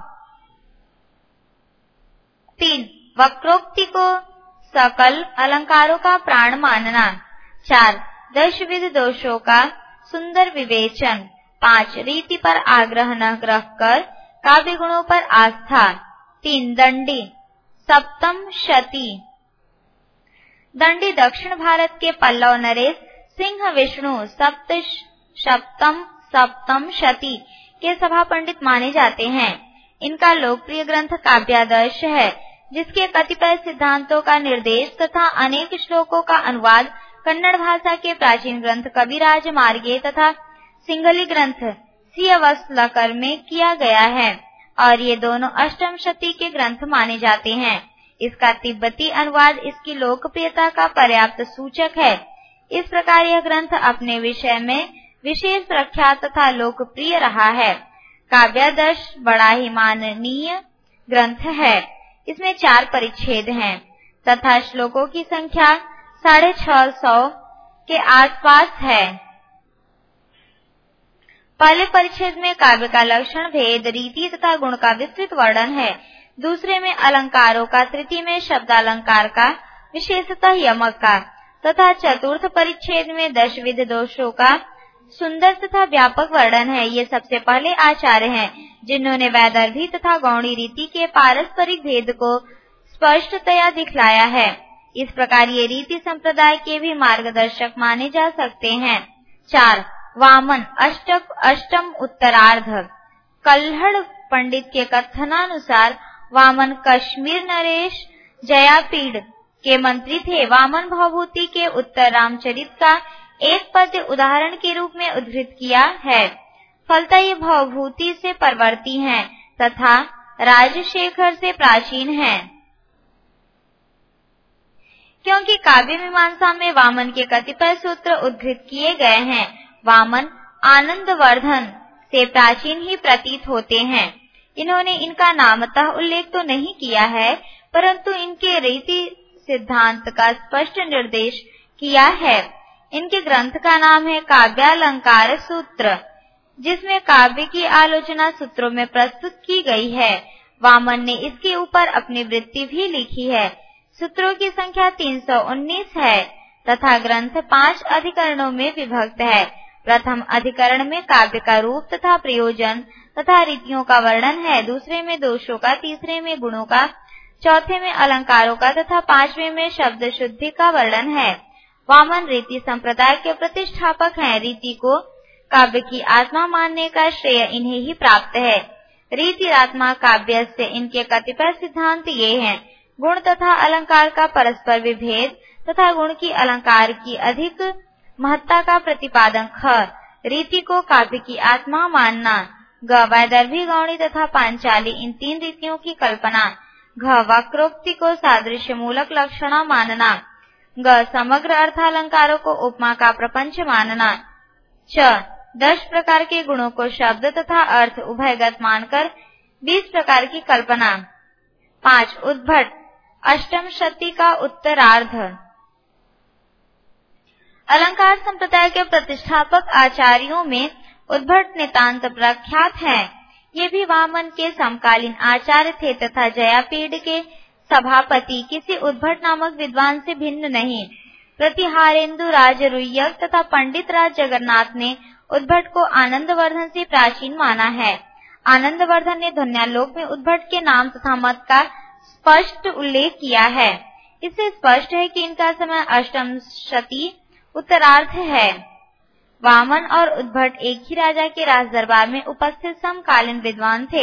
3. वक्रोक्ति को सकल अलंकारों का प्राण मानना। 4. 10 विध दोषों का सुंदर विवेचन। 5. रीति पर आग्रह न रखकर काव्य गुणों पर आस्था। 3. दंडी 7th शती। दंडी दक्षिण भारत के पल्लव नरेश सिंह विष्णु 7th शती के सभा पंडित माने जाते हैं। इनका लोकप्रिय ग्रंथ काव्यादर्श है, जिसके कतिपय सिद्धांतों का निर्देश तथा अनेक श्लोकों का अनुवाद कन्नड़ भाषा के प्राचीन ग्रंथ कविराज मार्गे तथा सिंहली ग्रंथ सियवस्लकर में किया गया है और ये दोनों अष्टम शती के ग्रंथ माने जाते हैं। इसका तिब्बती अनुवाद इसकी लोकप्रियता का पर्याप्त सूचक है। इस प्रकार यह ग्रंथ अपने विषय में विशेष प्रख्यात तथा लोकप्रिय रहा है। काव्यादर्श बड़ा ही माननीय ग्रंथ है। इसमें 4 परिच्छेद हैं तथा श्लोकों की संख्या 650 के आसपास है। पहले परिच्छेद में काव्य का लक्षण, भेद, रीति तथा गुण का विस्तृत वर्णन है। दूसरे में अलंकारों का, तृतीय में शब्दालंकार का, विशेषतः यमक का तथा चतुर्थ परिच्छेद में 10 विध दोषों का सुंदर तथा व्यापक वर्णन है। ये सबसे पहले आचार्य हैं जिन्होंने वैदर्भी तथा गौड़ी रीति के पारस्परिक भेद को स्पष्टतया दिखलाया है। इस प्रकार ये रीति संप्रदाय के भी मार्गदर्शक माने जा सकते हैं। 4. वामन अष्टम उत्तरार्ध। कल्हड़ पंडित के कथनानुसार वामन कश्मीर नरेश जयापीड़ के मंत्री थे। वामन भवभूति के उत्तर रामचरित का एक पद्य उदाहरण के रूप में उद्धृत किया है। फलतः ये भवभूति से परवर्ती हैं तथा राजशेखर से प्राचीन हैं। क्योंकि काव्य मीमांसा में वामन के कतिपय सूत्र उद्धृत किए गए हैं, वामन आनंदवर्धन से प्राचीन ही प्रतीत होते हैं। इन्होंने इनका नामतः उल्लेख तो नहीं किया है, परंतु इनके रीति सिद्धांत का स्पष्ट निर्देश किया है। इनके ग्रंथ का नाम है काव्यालंकार सूत्र, जिसमें काव्य की आलोचना सूत्रों में प्रस्तुत की गई है। वामन ने इसके ऊपर अपनी वृत्ति भी लिखी है। सूत्रों की संख्या 319 है तथा ग्रंथ 5 अधिकरणों में विभक्त है। प्रथम अधिकरण में काव्य का रूप तथा प्रयोजन तथा रीतियों का वर्णन है। दूसरे में दोषों का, तीसरे में गुणों का, चौथे में अलंकारों का तथा 5वें में शब्द शुद्धि का वर्णन है। वामन रीति संप्रदाय के प्रतिष्ठापक हैं। रीति को काव्य की आत्मा मानने का श्रेय इन्हें ही प्राप्त है। रीति आत्मा काव्य से इनके कतिपय सिद्धांत ये हैं: गुण तथा अलंकार का परस्पर विभेद तथा गुण की अलंकार की अधिक महत्ता का प्रतिपादन। ख. रीति को काव्य की आत्मा मानना। ग. वैदर्भी, गौड़ी तथा पांचाली इन 3 रीतियों की कल्पना। घ. वक्रोक्ति को सादृश्य मूलक लक्षणा मानना। ग. समग्र अर्थालंकारों को उपमा का प्रपंच मानना। च. 10 प्रकार के गुणों को शब्द तथा अर्थ उभयगत मानकर 20 प्रकार की कल्पना। 5. उद्भट अष्टम शती का उत्तरार्ध। अलंकार संप्रदाय के प्रतिष्ठापक आचार्यों में उद्भट नितांत प्रख्यात हैं। ये भी वामन के समकालीन आचार्य थे तथा जयापीड़ के सभापति किसी उद्भट नामक विद्वान से भिन्न नहीं। प्रतिहारेंदु राज रुय्यक तथा पंडित राज जगन्नाथ ने उद्भट को आनंदवर्धन से प्राचीन माना है। आनंदवर्धन ने ध्वन्यालोक में उद्भट के नाम तथा मत का स्पष्ट उल्लेख किया है। इससे स्पष्ट है कि इनका समय अष्टम शती उत्तरार्ध है। वामन और उद्भट एक ही राजा के राज दरबार में उपस्थित समकालीन विद्वान थे।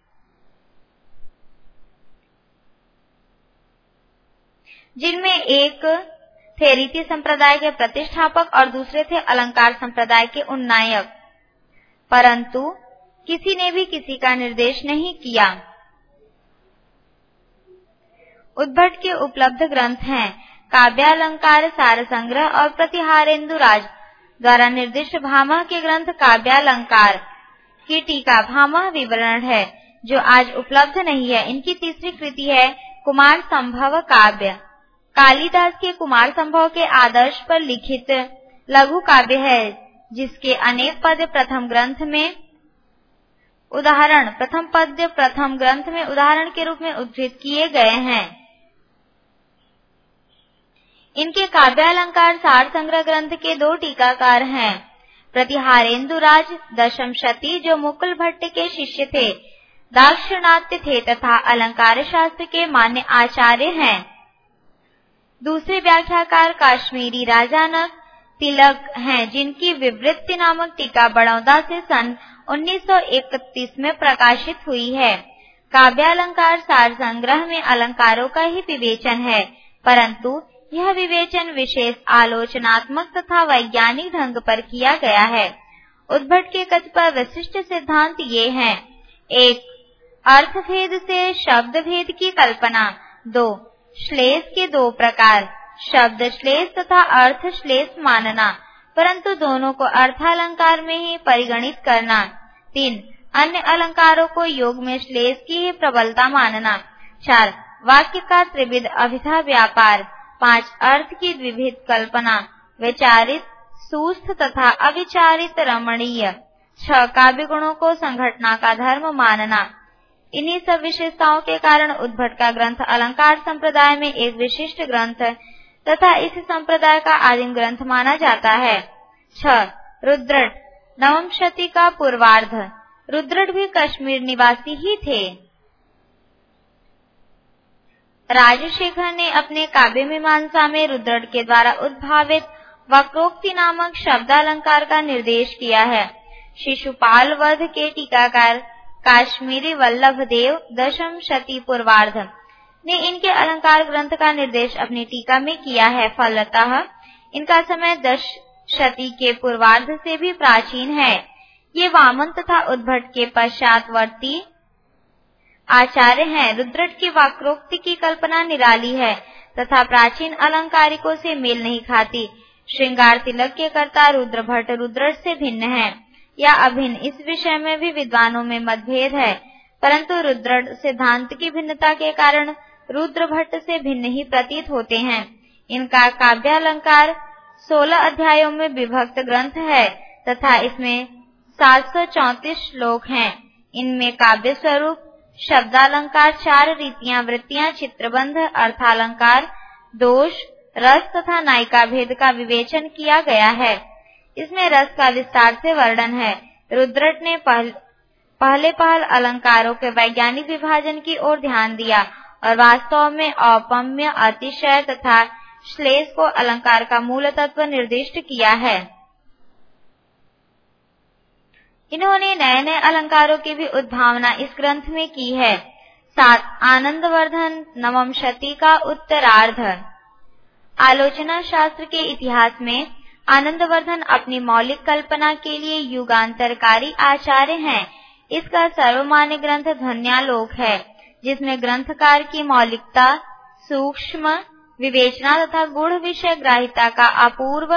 जिनमें एक थे रीति संप्रदाय के प्रतिष्ठापक और दूसरे थे अलंकार संप्रदाय के उन्नायक, परंतु किसी ने भी किसी का निर्देश नहीं किया। उद्भट के उपलब्ध ग्रंथ हैं काव्यालंकार सार संग्रह और प्रतिहारेंदु राज द्वारा निर्दिष्ट भामह के ग्रंथ काव्यालंकार की टीका भामह विवरण है, जो आज उपलब्ध नहीं है। इनकी तीसरी कृति है कुमार संभव काव्य। कालिदास के कुमार संभव के आदर्श पर लिखित लघु काव्य है, जिसके अनेक पद्य प्रथम पद्य प्रथम ग्रंथ में उदाहरण के रूप में उद्धृत किए गए हैं। इनके काव्यालंकार सार संग्रह ग्रंथ के 2 टीकाकार हैं। प्रतिहारेंदु राज दशम शती, जो मुकुल भट्ट के शिष्य थे, दाक्षिणात्य थे तथा अलंकार शास्त्र के मान्य आचार्य हैं। दूसरे व्याख्याकार काश्मीरी राजानक तिलक हैं, जिनकी विवृत्ति नामक टीका बड़ौदा से सन 1931 में प्रकाशित हुई है। काव्यालंकार सार संग्रह में अलंकारों का ही विवेचन है, परंतु यह विवेचन विशेष आलोचनात्मक तथा वैज्ञानिक ढंग पर किया गया है। उद्भट के कतिपय विशिष्ट सिद्धांत ये हैं: 1. अर्थभेद से शब्द भेद की कल्पना। 2. श्लेष के 2 प्रकार, शब्द श्लेष तथा अर्थ श्लेष मानना, परंतु दोनों को अर्थालंकार में ही परिगणित करना। 3. अन्य अलंकारों को योग में श्लेष की ही प्रबलता मानना। 4. वाक्य का त्रिविध अभिधा व्यापार। 5. अर्थ की द्विविध कल्पना, विचारित, सुस्थ तथा अविचारित रमणीय। 6. काव्य गुणों को संघटना का धर्म मानना। इन्हीं सब विशेषताओं के कारण उद्भट का ग्रंथ अलंकार संप्रदाय में एक विशिष्ट ग्रंथ तथा इस संप्रदाय का आदिम ग्रंथ माना जाता है। 6. रुद्रट, नवम शती का पूर्वार्ध। रुद्रट भी कश्मीर निवासी ही थे। राजशेखर ने अपने काव्य मीमांसा में रुद्रट के द्वारा उद्भावित वक्रोक्ति नामक शब्दालंकार का निर्देश किया है। शिशुपाल वध के टीकाकार काश्मीरी वल्लभ देव दशम शती पूर्वार्ध ने इनके अलंकार ग्रंथ का निर्देश अपनी टीका में किया है। फलतः इनका समय 10 शती के पूर्वार्ध से भी प्राचीन है। ये वामन तथा उद्भट के पश्चातवर्ती आचार्य हैं। रुद्रट की वक्रोक्ति की कल्पना निराली है तथा प्राचीन अलंकारिकों से मेल नहीं खाती। श्रृंगार तिलक के कर्ता रुद्रभट्ट रुद्रट से भिन्न है या अभिन्न, इस विषय में भी विद्वानों में मतभेद है, परंतु रुद्रट सिद्धांत की भिन्नता के कारण रुद्रभट्ट से भिन्न ही प्रतीत होते हैं। इनका काव्यालंकार 16 अध्यायों में विभक्त ग्रंथ है तथा इसमें 734 श्लोक हैं। इनमें काव्य स्वरूप, शब्दालंकार, 4 रीतियां, वृत्तियां, चित्रबंध, अर्थालंकार, दोष, रस तथा नायिका भेद का विवेचन किया गया है। इसमें रस का विस्तार से वर्णन है। रुद्रट ने पहले अलंकारों के वैज्ञानिक विभाजन की ओर ध्यान दिया और वास्तव में औपम्य, अतिशय तथा श्लेष को अलंकार का मूल तत्व निर्दिष्ट किया है। इन्होंने नए नए अलंकारों की भी उद्भावना इस ग्रंथ में की है। 7. आनंदवर्धन, नवम शती का उत्तरार्ध। आलोचना शास्त्र के इतिहास में आनंदवर्धन अपनी मौलिक कल्पना के लिए युगांतरकारी आचार्य हैं। इसका सर्वमान्य ग्रंथ ध्वन्यालोक है, जिसमें ग्रंथकार की मौलिकता, सूक्ष्म विवेचना तथा गूढ़ विषय ग्राहिता का अपूर्व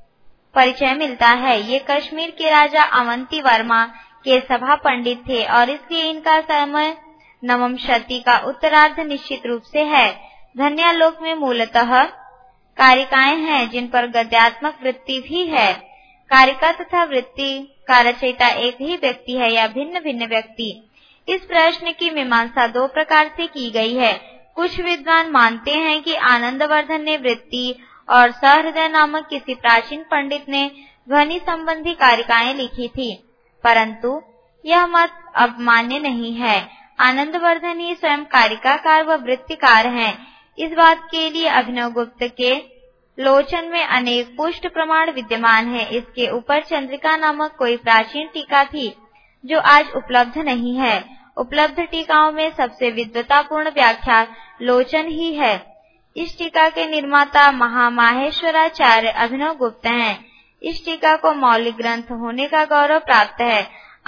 परिचय मिलता है। ये कश्मीर के राजा अवंती वर्मा के सभा पंडित थे और इसलिए इनका समय नवम शती का उत्तरार्ध निश्चित रूप से है। ध्वन्यालोक में मूलतः कारिकाएं हैं, जिन पर गद्यात्मक वृत्ति भी है। कारिका तथा वृत्ति का रचयिता एक ही व्यक्ति है या भिन्न भिन्न व्यक्ति? इस प्रश्न की मीमांसा 2 प्रकार से की गई है। कुछ विद्वान मानते हैं कि आनंदवर्धन ने वृत्ति और सहृदय नामक किसी प्राचीन पंडित ने ध्वनि संबंधी कारिकाएं लिखी थी, परंतु यह मत अब मान्य नहीं है। आनंदवर्धन ही स्वयं कारिकाकार व वृत्तिकार हैं। इस बात के लिए अभिनवगुप्त के लोचन में अनेक पुष्ट प्रमाण विद्यमान है। इसके ऊपर चंद्रिका नामक कोई प्राचीन टीका थी जो आज उपलब्ध नहीं है। उपलब्ध टीकाओं में सबसे विद्वतापूर्ण व्याख्या लोचन ही है। इस टीका के निर्माता महामाहेश्वराचार्य अभिनवगुप्त हैं। इस टीका को मौलिक ग्रंथ होने का गौरव प्राप्त है।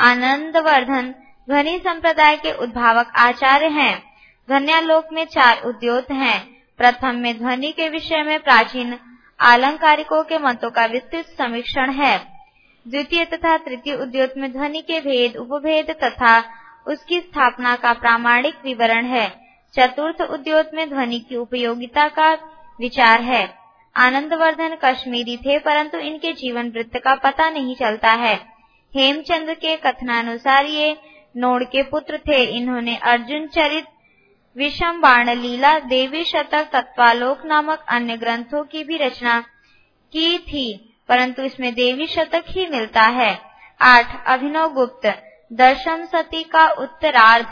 आनंदवर्धन ध्वनि संप्रदाय के उद्भावक आचार्य हैं। ध्वन्यालोक में 4 उद्योत हैं। प्रथम में ध्वनि के विषय में प्राचीन आलंकारिकों के मतों का विस्तृत समीक्षण है। द्वितीय तथा तृतीय उद्योत में ध्वनि के भेद, उपभेद तथा उसकी स्थापना का प्रामाणिक विवरण है। चतुर्थ उद्योत में ध्वनि की उपयोगिता का विचार है। आनंदवर्धन कश्मीरी थे, परंतु इनके जीवन वृत्त का पता नहीं चलता है। हेमचंद्र के कथनानुसार ये नोड़ के पुत्र थे। इन्होंने अर्जुन चरित, विषम बाण लीला, देवी शतक, तत्वालोक नामक अन्य ग्रंथों की भी रचना की थी, परंतु इसमें देवी शतक ही मिलता है। 8. अभिनवगुप्त, दशम शती का उत्तरार्ध।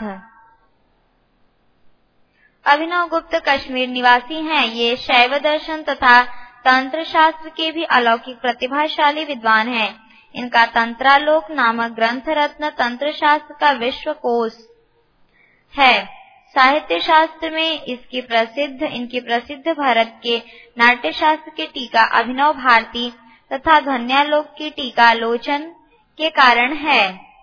अभिनवगुप्त कश्मीर निवासी हैं। ये शैव दर्शन तथा तंत्र शास्त्र के भी अलौकिक प्रतिभाशाली विद्वान हैं। इनका तंत्रालोक नामक ग्रंथ रत्न तंत्र शास्त्र का विश्वकोश है। साहित्य शास्त्र में इनकी प्रसिद्ध भरत के नाट्य शास्त्र की टीका अभिनव भारती तथा ध्वन्यालोक की टीका लोचन के कारण है।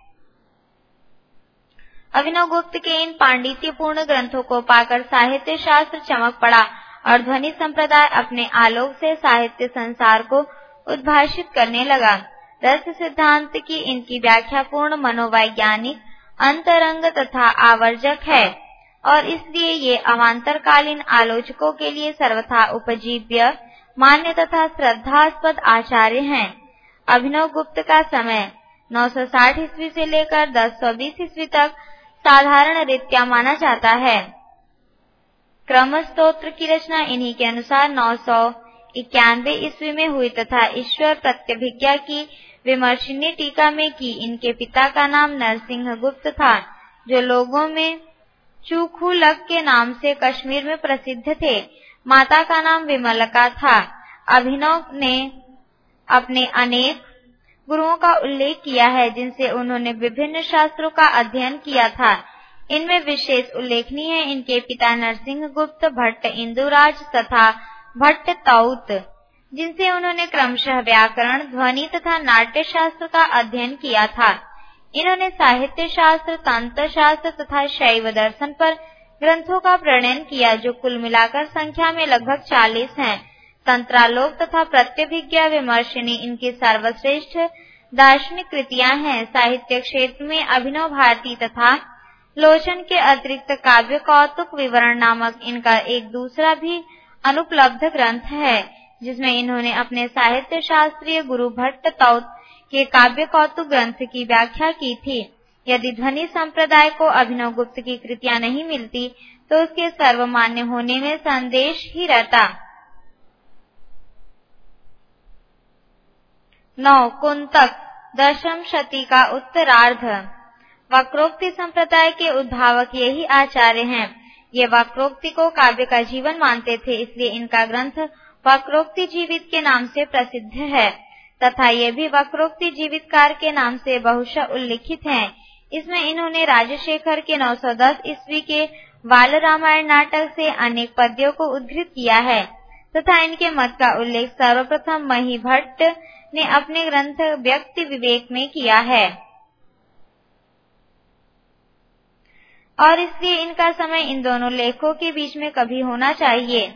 अभिनव गुप्त के इन पांडित्यपूर्ण ग्रंथों को पाकर साहित्य शास्त्र चमक पड़ा और ध्वनि संप्रदाय अपने आलोक से साहित्य संसार को उद्भाषित करने लगा। रस सिद्धांत की इनकी व्याख्या पूर्ण मनोवैज्ञानिक, अंतरंग तथा आवर्जक है और इसलिए ये अवांतरकालीन आलोचकों के लिए सर्वथा उपजीव्य, मान्य तथा श्रद्धास्पद आचार्य हैं। अभिनव गुप्त का समय 960 ईस्वी से लेकर 1020 ईस्वी तक साधारण रीत्या माना जाता है। क्रम स्तोत्र की रचना इन्हीं के अनुसार 991 ईस्वी में हुई तथा ईश्वर प्रत्यभिज्ञा की विमर्शिनी टीका में की। इनके पिता का नाम नरसिंह गुप्त था, जो लोगों में चूखुलक के नाम से कश्मीर में प्रसिद्ध थे। माता का नाम विमलका था। अभिनव ने अपने अनेक गुरुओं का उल्लेख किया है, जिनसे उन्होंने विभिन्न शास्त्रों का अध्ययन किया था। इनमें विशेष उल्लेखनीय है इनके पिता नरसिंह गुप्त, भट्ट इंदुराज तथा भट्ट तौत, जिनसे उन्होंने क्रमशः व्याकरण, ध्वनि तथा नाट्य शास्त्र का अध्ययन किया था। इन्होंने साहित्य शास्त्र, तंत्र शास्त्र तथा शैव दर्शन पर ग्रंथों का प्रणयन किया, जो कुल मिलाकर संख्या में लगभग 40 हैं। तंत्रालोक तथा प्रत्यभिज्ञा विमर्शिनी इनकी सर्वश्रेष्ठ दार्शनिक कृतियां हैं। साहित्य क्षेत्र में अभिनव भारती तथा लोचन के अतिरिक्त काव्य कौतुक विवरण नामक इनका एक दूसरा भी अनुपलब्ध ग्रंथ है, जिसमें इन्होंने अपने साहित्य शास्त्रीय गुरु भट्ट तौत के काव्य कौतुक ग्रंथ की व्याख्या की थी। यदि ध्वनि संप्रदाय को अभिनव गुप्त की कृतियां नहीं मिलती तो उसके सर्वमान्य होने में संदेह ही रहता। 9. कुंतक, दशम शती का उत्तरार्ध। वक्रोक्ति संप्रदाय के उद्भावक यही आचार्य हैं। ये वक्रोक्ति को काव्य का जीवन मानते थे, इसलिए इनका ग्रंथ वक्रोक्ति जीवित के नाम से प्रसिद्ध है तथा ये भी वक्रोक्ति जीवितकार के नाम से बहुशः उल्लिखित हैं। इसमें इन्होंने राजशेखर के 910 ईस्वी के बाल रामायण नाटक से अनेक पद्यों को उद्धृत किया है तथा इनके मत का उल्लेख सर्वप्रथम मही भट्ट ने अपने ग्रंथ व्यक्ति विवेक में किया है और इसलिए इनका समय इन दोनों लेखों के बीच में कभी होना चाहिए।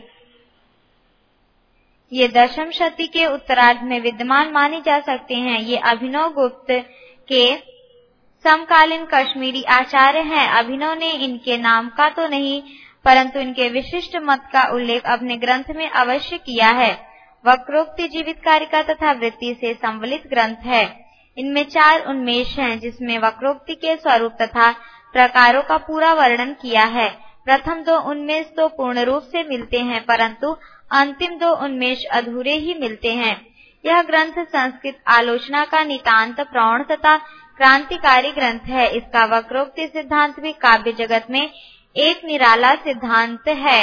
ये दशम शती के उत्तरार्ध में विद्यमान माने जा सकते हैं। ये अभिनव गुप्त के समकालीन कश्मीरी आचार्य हैं। अभिनव ने इनके नाम का तो नहीं, परंतु इनके विशिष्ट मत का उल्लेख अपने ग्रंथ में अवश्य किया है। वक्रोक्ति जीवितकारिका तथा वृत्ति से संवलित ग्रंथ है। इनमें 4 उन्मेष हैं, जिसमें वक्रोक्ति के स्वरूप तथा प्रकारों का पूरा वर्णन किया है। प्रथम 2 उन्मेष तो पूर्ण रूप से मिलते हैं, परंतु अंतिम 2 उन्मेष अधूरे ही मिलते हैं। यह ग्रंथ संस्कृत आलोचना का नितांत प्रौढ़ तथा क्रांतिकारी ग्रंथ है। इसका वक्रोक्ति सिद्धांत भी काव्य जगत में एक निराला सिद्धांत है।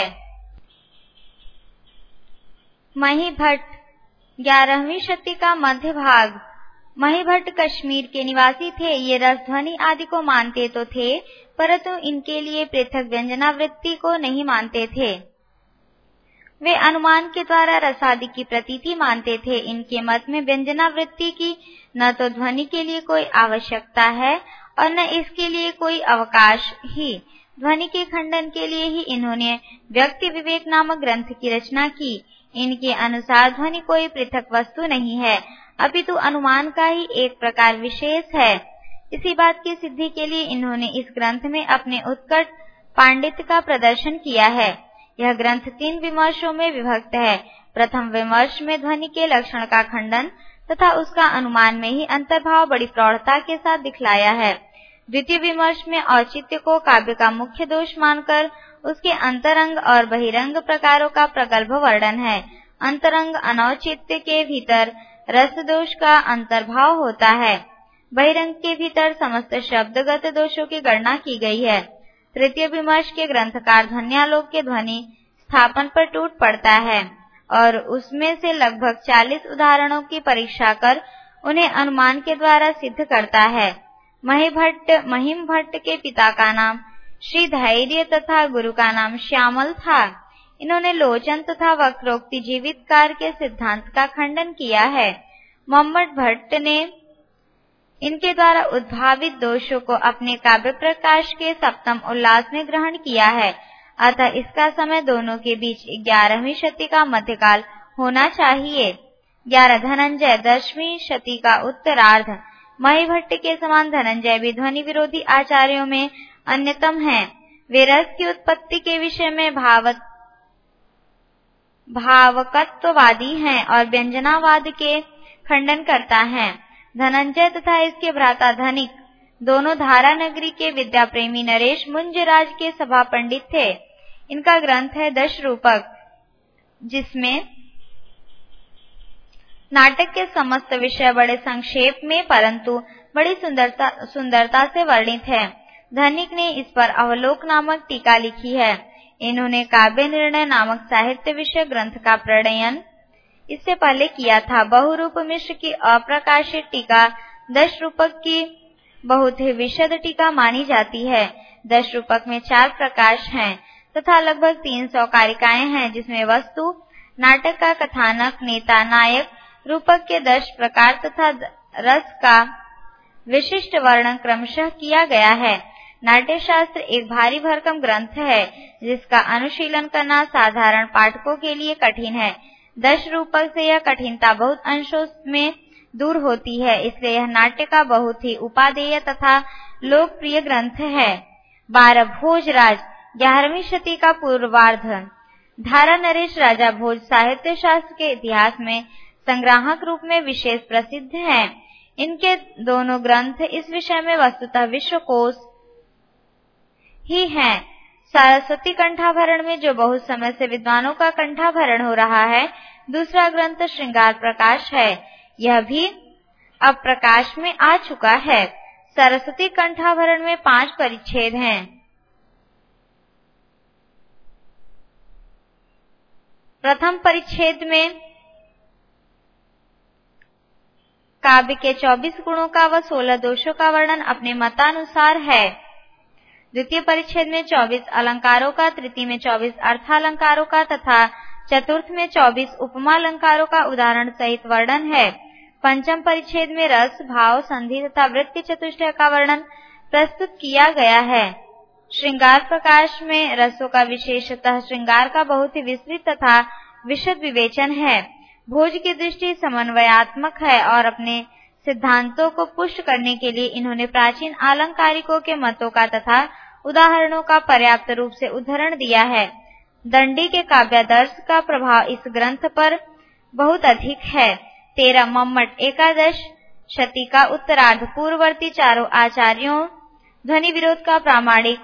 मही भट्ट, 11वीं शती का मध्य भाग। मही भट्ट कश्मीर के निवासी थे। ये रस ध्वनि आदि को मानते तो थे, परंतु इनके लिए पृथक व्यंजनावृत्ति को नहीं मानते थे। वे अनुमान के द्वारा रसादि की प्रतीति मानते थे। इनके मत में व्यंजनावृत्ति की न तो ध्वनि के लिए कोई आवश्यकता है और न इसके लिए कोई अवकाश ही। ध्वनि के खंडन के लिए ही इन्होंने व्यक्ति विवेक नामक ग्रंथ की रचना की। इनके अनुसार ध्वनि कोई पृथक वस्तु नहीं है, अपितु अनुमान का ही एक प्रकार विशेष है। इसी बात की सिद्धि के लिए इन्होंने इस ग्रंथ में अपने उत्कट पांडित्य का प्रदर्शन किया है। यह ग्रंथ 3 विमर्शों में विभक्त है। प्रथम विमर्श में ध्वनि के लक्षण का खंडन तथा उसका अनुमान में ही अंतर्भाव बड़ी प्रौढ़ता के साथ दिखलाया है। द्वितीय विमर्श में औचित्य को काव्य का मुख्य दोष मानकर उसके अंतरंग और बहिरंग प्रकारों का प्रगल्भ वर्णन है। अंतरंग अनौचित्य के भीतर रस दोष का अंतर्भाव होता है, बहिरंग के भीतर समस्त शब्दगत दोषों की गणना की गई है। तृतीय विमर्श के ग्रंथकार ध्वन्यालोक के ध्वनि स्थापन पर टूट पड़ता है और उसमें से लगभग 40 उदाहरणों की परीक्षा कर उन्हें अनुमान के द्वारा सिद्ध करता है। महिम भट्ट के पिता का नाम श्री धैर्य तथा गुरु का नाम श्यामल था। इन्होंने लोचन तथा वक्रोक्ति जीवित कार के सिद्धांत का खंडन किया है। मोहम्मद भट्ट ने इनके द्वारा उद्भावित दोषों को अपने काव्य प्रकाश के सप्तम उल्लास में ग्रहण किया है। अतः इसका समय दोनों के बीच 11वीं शती का मध्यकाल होना चाहिए। 11 धनंजय 10वीं शती का उत्तरार्ध। महीभट्ट के समान धनंजय भी ध्वनि विरोधी आचार्यों में अन्यतम हैं। वे रस की उत्पत्ति के विषय में भावकत्ववादी हैं और व्यंजनावाद के खंडन करता है। धनंजय तथा इसके भ्राता धनिक दोनों धारा नगरी के विद्या प्रेमी नरेश मुंजराज के सभा पंडित थे। इनका ग्रंथ है दशरूपक, जिसमें नाटक के समस्त विषय बड़े संक्षेप में परंतु बड़ी सुंदरता से वर्णित है। धनिक ने इस पर अवलोक नामक टीका लिखी है। इन्होंने काव्य निर्णय नामक साहित्य विषय ग्रंथ का प्रणयन इससे पहले किया था। बहुरूप मिश्र की अप्रकाशित टीका दशरूपक की बहुत ही विशद टीका मानी जाती है। दशरूपक में 4 प्रकाश हैं तथा लगभग 300 कारिकाएं हैं, जिसमें वस्तु, नाटक का कथानक, नेता, नायक, रूपक के 10 प्रकार तथा रस का विशिष्ट वर्णन क्रमशः किया गया है। नाट्य शास्त्र एक भारी भरकम ग्रंथ है, जिसका अनुशीलन करना साधारण पाठकों के लिए कठिन है। दशरूपक से यह कठिनता बहुत अंशों में दूर होती है, इसलिए यह नाट्य का बहुत ही उपादेय तथा लोकप्रिय ग्रंथ है। 12 भोजराज 11वीं शती का पूर्वार्ध। धारा नरेश राजा भोज साहित्य शास्त्र के इतिहास में संग्राहक रूप में विशेष प्रसिद्ध हैं। इनके दोनों ग्रंथ इस विषय में वस्तुतः विश्वकोश ही हैं। सरस्वती कंठाभरण में जो बहुत समय से विद्वानों का कंठाभरण हो रहा है, दूसरा ग्रंथ श्रृंगार प्रकाश है। यह भी अब प्रकाश में आ चुका है। सरस्वती कंठाभरण में 5 परिच्छेद हैं। प्रथम परिच्छेद में काव्य के 24 गुणों का व 16 दोषों का वर्णन अपने मतानुसार है। द्वितीय परिच्छेद में 24 अलंकारों का, तृतीय में 24 अर्थालंकारों का तथा चतुर्थ में 24 उपमालंकारों का उदाहरण सहित वर्णन है। पंचम परिच्छेद में रस, भाव, संधि तथा वृत्ति चतुष्टय का वर्णन प्रस्तुत किया गया है। श्रृंगार प्रकाश में रसों का विशेषतः श्रृंगार का बहुत ही विस्तृत तथा विशद विवेचन है। भोज की दृष्टि समन्वयात्मक है और अपने सिद्धांतों को पुष्ट करने के लिए इन्होंने प्राचीन आलंकारिकों के मतों का तथा उदाहरणों का पर्याप्त रूप से उदाहरण दिया है। दंडी के काव्यादर्श का प्रभाव इस ग्रंथ पर बहुत अधिक है। 13 मम्मट 11 शती का उत्तरार्ध। पूर्ववर्ती चारों आचार्यों ध्वनि विरोध का प्रामाणिक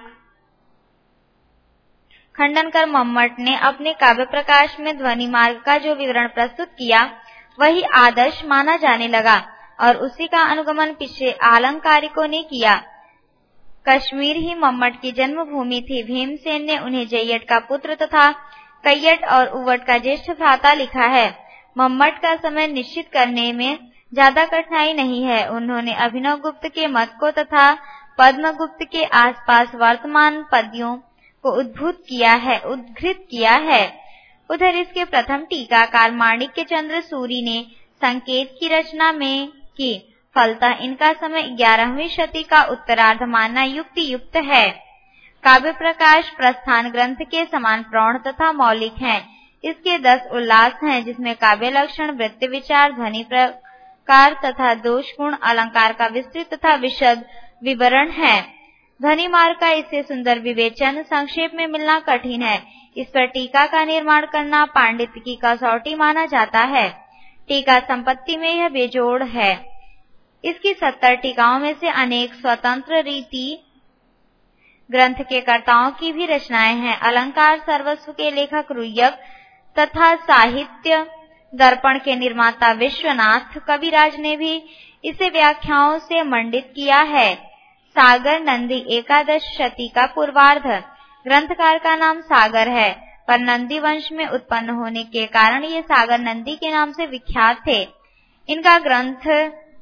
खंडन कर मम्मट ने अपने काव्य प्रकाश में ध्वनि मार्ग का जो विवरण प्रस्तुत किया, वही आदर्श माना जाने लगा और उसी का अनुगमन पिछले आलंकारिकों ने किया। कश्मीर ही मम्मट की जन्मभूमि थी। भीमसेन ने उन्हें जय्यट का पुत्र तथा कैयट और उवट का ज्येष्ठ भ्राता लिखा है। मम्मट का समय निश्चित करने में ज्यादा कठिनाई नहीं है। उन्होंने अभिनव गुप्त के मत को तथा पद्मगुप्त के आसपास वर्तमान पद्यों को उद्धृत किया है। उधर इसके प्रथम टीकाकार माणिक्य चंद्र सूरी ने संकेत की रचना में की। फलतः इनका समय 11वीं शती का उत्तरार्ध मानना युक्त है। काव्य प्रकाश प्रस्थान ग्रंथ के समान प्रौढ़ तथा मौलिक है। इसके 10 उल्लास हैं, जिसमें काव्य लक्षण, वृत्ति विचार, ध्वनि प्रकार तथा दोष गुण, अलंकार का विस्तृत तथा विशद विवरण है। ध्वनि मार्ग का इससे सुंदर विवेचन संक्षेप में मिलना कठिन है। इस पर टीका का निर्माण करना पांडित्य की कसौटी माना जाता है। टीका संपत्ति में यह बेजोड़ है। इसकी 70 टीकाओं में से अनेक स्वतंत्र रीति ग्रंथ के कर्ताओं की भी रचनाएं हैं। अलंकार सर्वस्व के लेखक रुय्यक तथा साहित्य दर्पण के निर्माता विश्वनाथ कविराज ने भी इसे व्याख्याओं से मंडित किया है। सागर नंदी 11 शती का पूर्वार्ध। ग्रंथकार का नाम सागर है, पर नंदी वंश में उत्पन्न होने के कारण ये सागर नंदी के नाम से विख्यात थे। इनके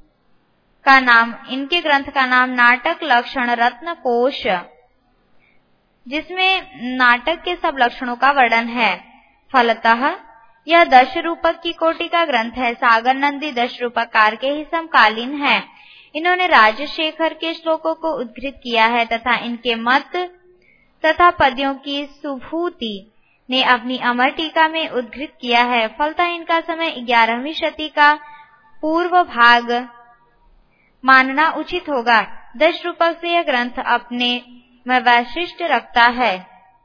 ग्रंथ का नाम नाटक लक्षण रत्न कोश जिसमें नाटक के सब लक्षणों का वर्णन है। फलतः यह 10 रूपक की कोटि का ग्रंथ है। सागर नंदी 10 रूपकार के ही समकालीन है। इन्होंने राजशेखर के श्लोकों को उद्धृत किया है तथा इनके मत तथा पद्यों की सुभूति ने अपनी अमर टीका में उद्धृत किया है। फलतः इनका समय 11वीं शती का पूर्व भाग मानना उचित होगा। 10 रूपक से यह ग्रंथ अपने में वैशिष्ट रखता है।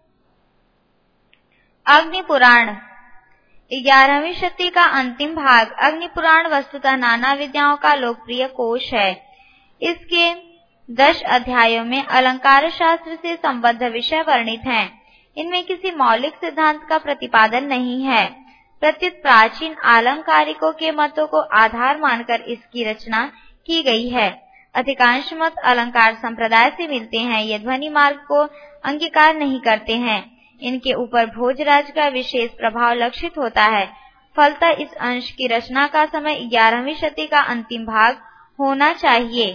अग्नि पुराण 11वीं शती का अंतिम भाग। अग्नि पुराण वस्तुतः नाना विद्याओं का लोकप्रिय कोश है। इसके 10 अध्यायों में अलंकार शास्त्र से संबद्ध विषय वर्णित हैं। इनमें किसी मौलिक सिद्धांत का प्रतिपादन नहीं है। प्रत्युत प्राचीन आलंकारिकों के मतों को आधार मानकर इसकी रचना की गई है। अधिकांश मत अलंकार संप्रदाय से मिलते हैं। ये ध्वनि मार्ग को अंगीकार नहीं करते हैं। इनके ऊपर भोजराज का विशेष प्रभाव लक्षित होता है। फलतः इस अंश की रचना का समय 11वीं शती का अंतिम भाग होना चाहिए।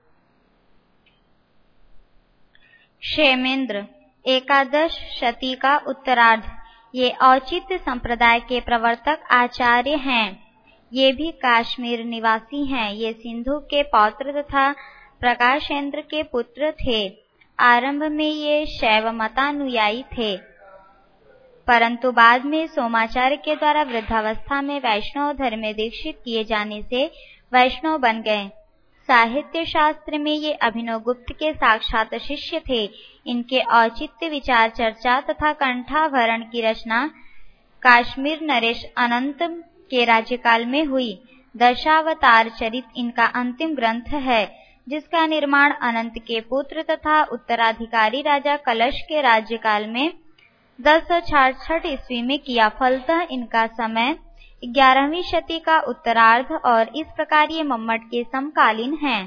क्षेमेंद्र 11वीं शती का उत्तरार्ध। ये औचित्य संप्रदाय के प्रवर्तक आचार्य हैं। ये भी काश्मीर निवासी हैं। ये सिंधु के पौत्र तथा प्रकाशेंद्र के पुत्र थे। आरंभ में ये शैव मतानुयायी थे, परंतु बाद में सोमाचार्य के द्वारा वृद्धावस्था में वैष्णव धर्म में दीक्षित किए जाने से वैष्णव बन गए। साहित्य शास्त्र में ये अभिनव गुप्त के साक्षात शिष्य थे। इनके औचित्य विचार चर्चा तथा कंठाभरण की रचना काश्मीर नरेश अनंत के राज्यकाल में हुई। दशावतार चरित इनका अंतिम ग्रंथ है, जिसका निर्माण अनंत के पुत्र तथा उत्तराधिकारी राजा कलश के राज्यकाल में 1066 ईस्वी में किया। फलतः इनका समय 11वीं शती का उत्तरार्ध और इस प्रकार ये मम्मट के समकालीन हैं।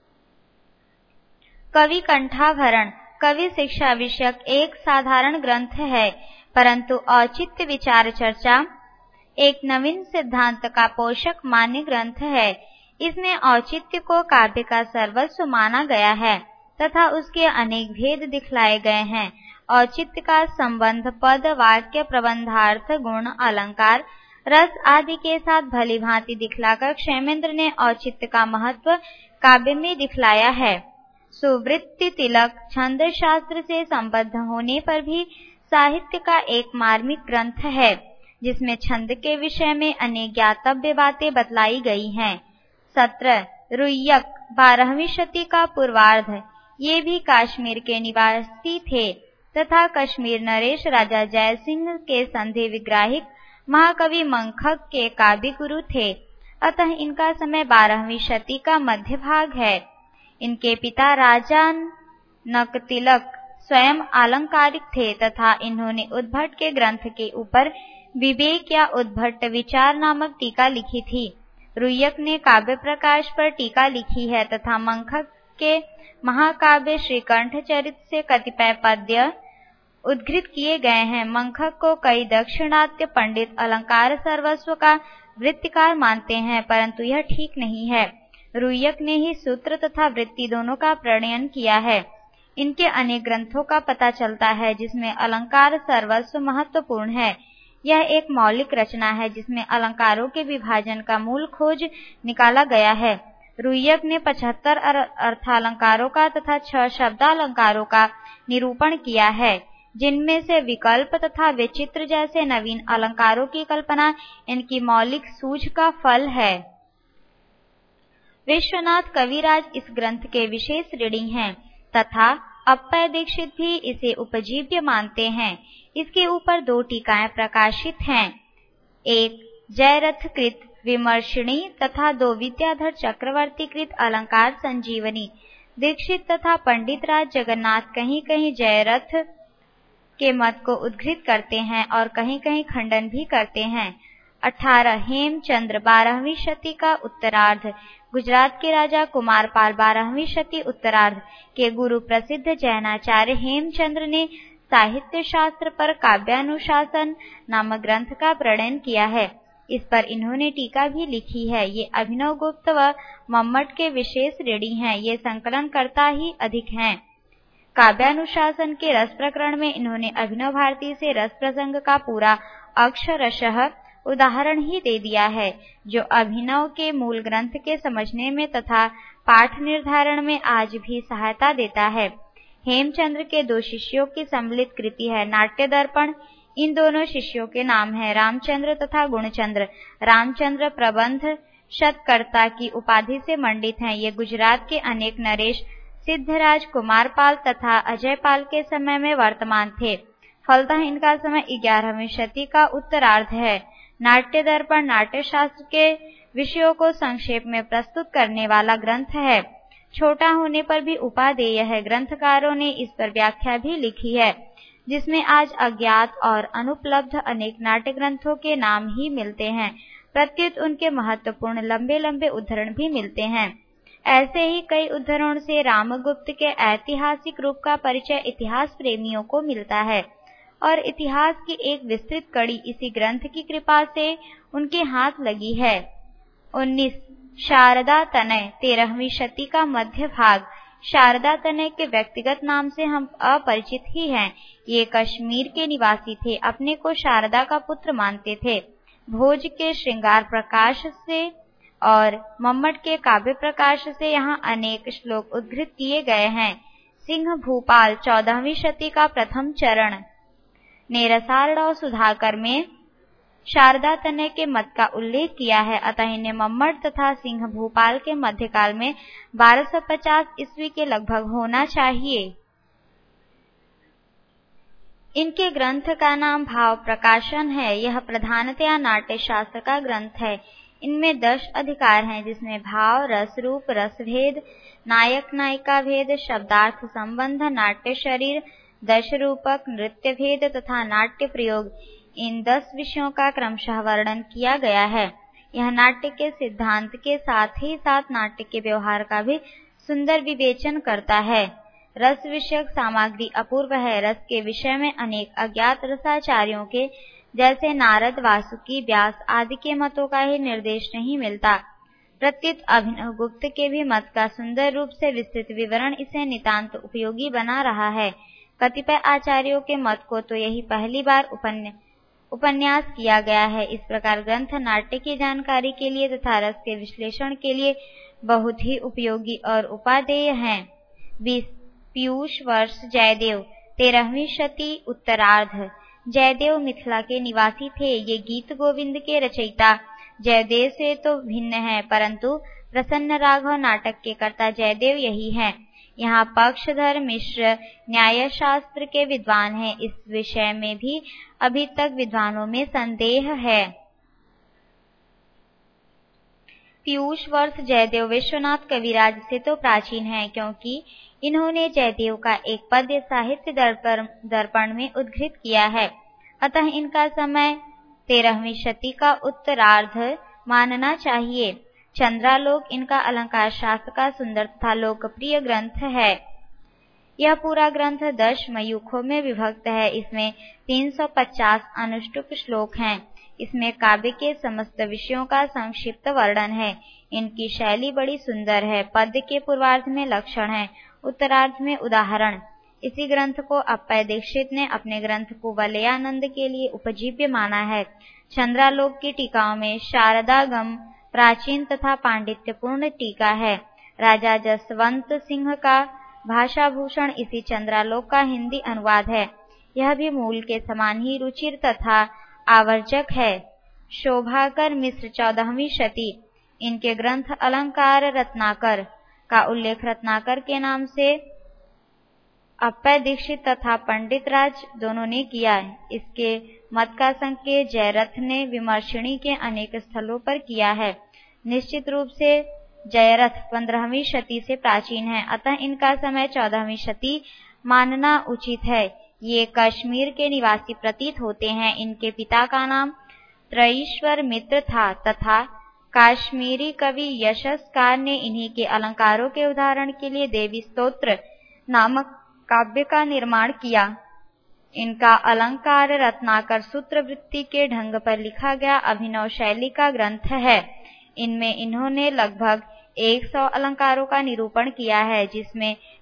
कवि कंठाभरण कवि शिक्षा विषयक एक साधारण ग्रंथ है, परंतु औचित्य विचार चर्चा एक नवीन सिद्धांत का पोषक मान्य ग्रंथ है। इसमें औचित्य को काव्य का सर्वस्व माना गया है तथा उसके अनेक भेद दिखलाए गए हैं। औचित्य का संबंध पद, वाक्य, प्रबंधार्थ, गुण, अलंकार, रस आदि के साथ भली भांति दिखलाकर क्षेमेंद्र ने औचित्य का महत्व काव्य में दिखलाया है। सुवृत्ति तिलक छंद शास्त्र से संबद्ध होने पर भी साहित्य का एक मार्मिक ग्रंथ है, जिसमें छंद के विषय में अनेक ज्ञातव्य बातें बतलाई गई हैं। 17 रुय्यक 12वीं शती का पूर्वार्ध। ये भी काश्मीर के निवासी थे तथा कश्मीर नरेश राजा जय सिंह के संधि विग्राहिक महाकवि मंखक के काव्य गुरु थे। अतः इनका समय 12वीं शती का मध्य भाग है। इनके पिता राजा नकतिलक स्वयं आलंकारिक थे तथा इन्होंने उद्भट के ग्रंथ के ऊपर विवेक या उद्भट विचार नामक टीका लिखी थी। रुय्यक ने काव्य प्रकाश पर टीका लिखी है तथा मंखक के महाकाव्य श्रीकंठ चरित से कतिपय पद्य उद्धृत किए गए हैं। मंखक को कई दाक्षिणात्य पंडित अलंकार सर्वस्व का वृत्तिकार मानते हैं, परंतु यह ठीक नहीं है। रुय्यक ने ही सूत्र तथा वृत्ति दोनों का प्रणयन किया है। इनके अनेक ग्रंथों का पता चलता है, जिसमें अलंकार सर्वस्व महत्वपूर्ण है। यह एक मौलिक रचना है जिसमें अलंकारों के विभाजन का मूल खोज निकाला गया है। रुय्यक ने 75 अर्थालंकारों का तथा 6 शब्दालंकारों का निरूपण किया है, जिनमें से विकल्प तथा विचित्र जैसे नवीन अलंकारों की कल्पना इनकी मौलिक सूझ का फल है। विश्वनाथ कविराज इस ग्रंथ के विशेष ऋणी हैं तथा अप्पय दीक्षित भी इसे उपजीव्य मानते हैं। इसके ऊपर 2 टीकाएं प्रकाशित हैं, एक जयरथ कृत विमर्शिणी तथा 2 विद्याधर चक्रवर्ती कृत अलंकार संजीवनी। दीक्षित तथा पंडित राज जगन्नाथ कहीं कहीं जयरथ के मत को उद्धृत करते हैं और कहीं कहीं खंडन भी करते हैं। 18 हेमचंद्र 12वीं शती का उत्तरार्ध। गुजरात के राजा कुमारपाल 12वीं शती उत्तरार्ध के गुरु प्रसिद्ध जैनाचार्य हेमचंद्र ने साहित्य शास्त्र पर काव्यानुशासन नामक ग्रंथ का प्रणयन किया है। इस पर इन्होंने टीका भी लिखी है। ये अभिनव गुप्त व मम्मट के विशेष ऋणी हैं। ये संकलन करता ही अधिक हैं। काव्यानुशासन के रस प्रकरण में इन्होंने अभिनव भारती से रस प्रसंग का पूरा अक्षरशः उदाहरण ही दे दिया है, जो अभिनव के मूल ग्रंथ के समझने में तथा पाठ निर्धारण में आज भी सहायता देता है। हेमचंद्र के 2 शिष्यों की सम्मिलित कृति है नाट्य दर्पण। इन दोनों शिष्यों के नाम हैं रामचंद्र तथा गुणचंद्र। रामचंद्र प्रबंध शतकर्ता की उपाधि से मंडित हैं। ये गुजरात के अनेक नरेश, सिद्धराज, कुमारपाल तथा अजयपाल के समय में वर्तमान थे। फलतः इनका समय 11वीं शती का उत्तरार्ध है। नाट्य दर्पण नाट्य शास्त्र के विषयों को संक्षेप में प्रस्तुत करने वाला ग्रंथ है। छोटा होने पर भी उपादेय है। ग्रंथकारों ने इस पर व्याख्या भी लिखी है, जिसमें आज अज्ञात और अनुपलब्ध अनेक नाट्य ग्रंथों के नाम ही मिलते हैं। प्रत्युत उनके महत्वपूर्ण लंबे लंबे उद्धरण भी मिलते हैं। ऐसे ही कई उद्धरणों से रामगुप्त के ऐतिहासिक रूप का परिचय इतिहास प्रेमियों को मिलता है और इतिहास की एक विस्तृत कड़ी इसी ग्रंथ की कृपा से उनके हाथ लगी है। 19 शारदा तनय 13वीं शती का मध्य भाग। शारदा तनय के व्यक्तिगत नाम से हम अपरिचित ही हैं। ये कश्मीर के निवासी थे। अपने को शारदा का पुत्र मानते थे। भोज के श्रृंगार प्रकाश से और मम्मट के काव्य प्रकाश से यहाँ अनेक श्लोक उद्धृत किए गए हैं। सिंह भूपाल 14वीं शती का प्रथम चरण ने रसार्णव सुधाकर में शारदा तनय के मत का उल्लेख किया है। अतः इन्हें मम्मट तथा सिंह भूपाल के मध्यकाल में 1250 ईस्वी के लगभग होना चाहिए। इनके ग्रंथ का नाम भाव प्रकाशन है। यह प्रधानतया नाट्य शास्त्र का ग्रंथ है। इनमें 10 अधिकार हैं, जिसमें भाव, रस रूप, रसभेद, नायक नायिका भेद, शब्दार्थ संबंध, नाट्य शरीर, दश रूपक, नृत्य भेद तथा नाट्य प्रयोग, इन 10 विषयों का क्रमशः वर्णन किया गया है। यह नाट्य के सिद्धांत के साथ ही साथ नाट्य के व्यवहार का भी सुंदर विवेचन करता है। रस विषयक सामग्री अपूर्व है। रस के विषय में अनेक अज्ञात रसाचार्यों के जैसे नारद, वासुकी, व्यास आदि के मतों का ही निर्देश नहीं मिलता। प्रत्युत अभिनव गुप्त के भी मत का सुंदर रूप से विस्तृत विवरण इसे नितांत उपयोगी बना रहा है। कतिपय आचार्यों के मत को तो यही पहली बार उपन्यास किया गया है। इस प्रकार ग्रंथ नाट्य की जानकारी के लिए तथा रस के विश्लेषण के लिए बहुत ही उपयोगी और उपादेय हैं। 20 पीयूष वर्ष जयदेव 13वीं शती उत्तरार्ध। जयदेव मिथिला के निवासी थे। ये गीत गोविंद के रचयिता जयदेव से तो भिन्न है, परंतु प्रसन्न राघव नाटक के कर्ता जयदेव यही हैं। यहाँ पक्षधर मिश्र न्याय शास्त्र के विद्वान हैं। इस विषय में भी अभी तक विद्वानों में संदेह है। पीयूष वर्ष जयदेव विश्वनाथ कविराज से तो प्राचीन है, क्योंकि इन्होंने जयदेव का एक पद्य साहित्य दर्पण में उद्धृत किया है। अतः इनका समय 13वीं शती का उत्तरार्ध मानना चाहिए। चंद्रालोक इनका अलंकार शास्त्र का सुंदर तथा लोकप्रिय ग्रंथ है। यह पूरा ग्रंथ 10 मयूखों में विभक्त है। इसमें 350 अनुष्टुप श्लोक हैं। इसमें काव्य के समस्त विषयों का संक्षिप्त वर्णन है। इनकी शैली बड़ी सुंदर है। पद्य के पूर्वार्ध में लक्षण है, उत्तरार्ध में उदाहरण। इसी ग्रंथ को अप्पय दीक्षित ने अपने ग्रंथ कुवलयानंद के लिए उपजीव्य माना है। चंद्रालोक की टीकाओं में शारदागम प्राचीन तथा पांडित्यपूर्ण टीका है। राजा जसवंत सिंह का भाषाभूषण इसी चंद्रालोक का हिंदी अनुवाद है। यह भी मूल के समान ही रुचिर तथा आवर्जक है। शोभाकर मिश्र 14वीं शती। इनके ग्रंथ अलंकार रत्नाकर का उल्लेख रत्नाकर के नाम से अप्पय दीक्षित तथा पंडित राज दोनों ने किया है। इसके मत का संकेत जयरथ ने विमर्शिणी के अनेक स्थलों पर किया है। निश्चित रूप से जयरथ 15वीं शती से प्राचीन है, अतः इनका समय 14वीं शती मानना उचित है। ये कश्मीर के निवासी प्रतीत होते हैं। इनके पिता का नाम त्रयीश्वर मित्र था तथा काश्मीरी कवि यशस्कार ने इन्हीं के अलंकारों के उदाहरण के लिए देवी स्तोत्र नामक काव्य का निर्माण किया। इनका अलंकार रत्नाकर सूत्रवृत्ति के ढंग पर लिखा गया अभिनव शैली का ग्रंथ है। इनमें इन्होंने लगभग 100 अलंकारों का निरूपण किया है, जिसमें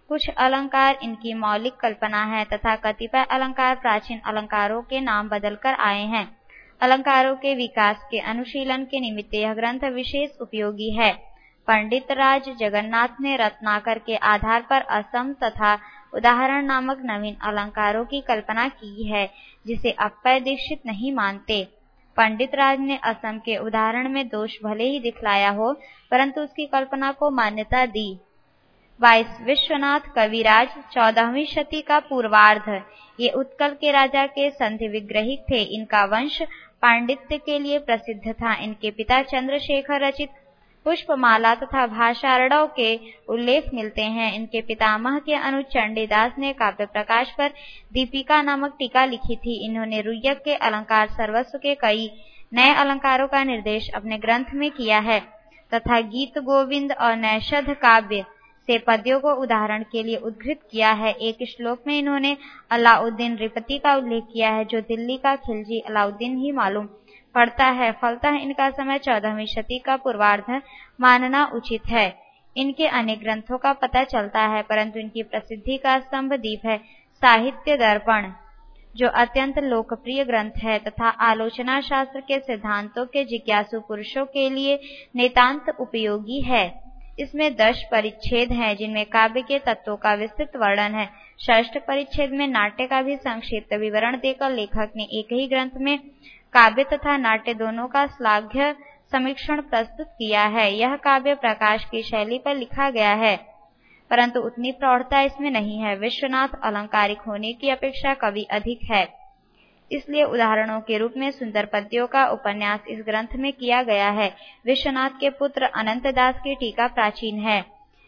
कुछ अलंकार इनकी मौलिक कल्पना है तथा कतिपय अलंकार प्राचीन अलंकारों के नाम बदलकर आए हैं। अलंकारों के विकास के अनुशीलन के निमित्त यह ग्रंथ विशेष उपयोगी है। पंडित राज जगन्नाथ ने रत्नाकर के आधार पर असम तथा उदाहरण नामक नवीन अलंकारों की कल्पना की है, जिसे अप्पय दीक्षित नहीं मानते। पंडित राज ने असम के उदाहरण में दोष भले ही दिखलाया हो, परंतु उसकी कल्पना को मान्यता दी। वाइस विश्वनाथ कविराज 14वीं शती का पूर्वार्ध, ये उत्कल के राजा के संधि विग्रहिक थे। इनका वंश पांडित्य के लिए प्रसिद्ध था। इनके पिता चंद्रशेखर रचित पुष्पमाला तथा भाषार्णव के उल्लेख मिलते हैं। इनके पितामह के अनुज चंडीदास ने काव्य प्रकाश पर दीपिका नामक टीका लिखी थी। इन्होंने रुय्यक के अलंकार सर्वस्व के कई नए अलंकारों का निर्देश अपने ग्रंथ में किया है तथा गीत गोविंद और नैषध काव्य से पद्यों को उदाहरण के लिए उद्धृत किया है। एक श्लोक में इन्होंने अलाउद्दीन रिपति का उल्लेख किया है, जो दिल्ली का खिलजी अलाउद्दीन ही मालूम पड़ता है। फलतः इनका समय 14वीं शती का पूर्वार्ध मानना उचित है। इनके अनेक ग्रंथों का पता चलता है, परंतु इनकी प्रसिद्धि का स्तंभ दीप है साहित्य दर्पण, जो अत्यंत लोकप्रिय ग्रंथ है तथा आलोचना शास्त्र के सिद्धांतों के जिज्ञासु पुरुषों के लिए नितांत उपयोगी है। इसमें 10 परिच्छेद हैं, जिनमें काव्य के तत्वों का विस्तृत वर्णन है। षष्ठ परिच्छेद में नाट्य का भी संक्षिप्त विवरण देकर लेखक ने एक ही ग्रंथ में काव्य तथा नाट्य दोनों का श्लाघ्य समीक्षण प्रस्तुत किया है। यह काव्य प्रकाश की शैली पर लिखा गया है, परंतु उतनी प्रौढ़ता इसमें नहीं है। विश्वनाथ अलंकारिक होने की अपेक्षा कवि अधिक है, इसलिए उदाहरणों के रूप में सुंदर पद्यों का उपन्यास इस ग्रंथ में किया गया है। विश्वनाथ के पुत्र अनंत दास की टीका प्राचीन है।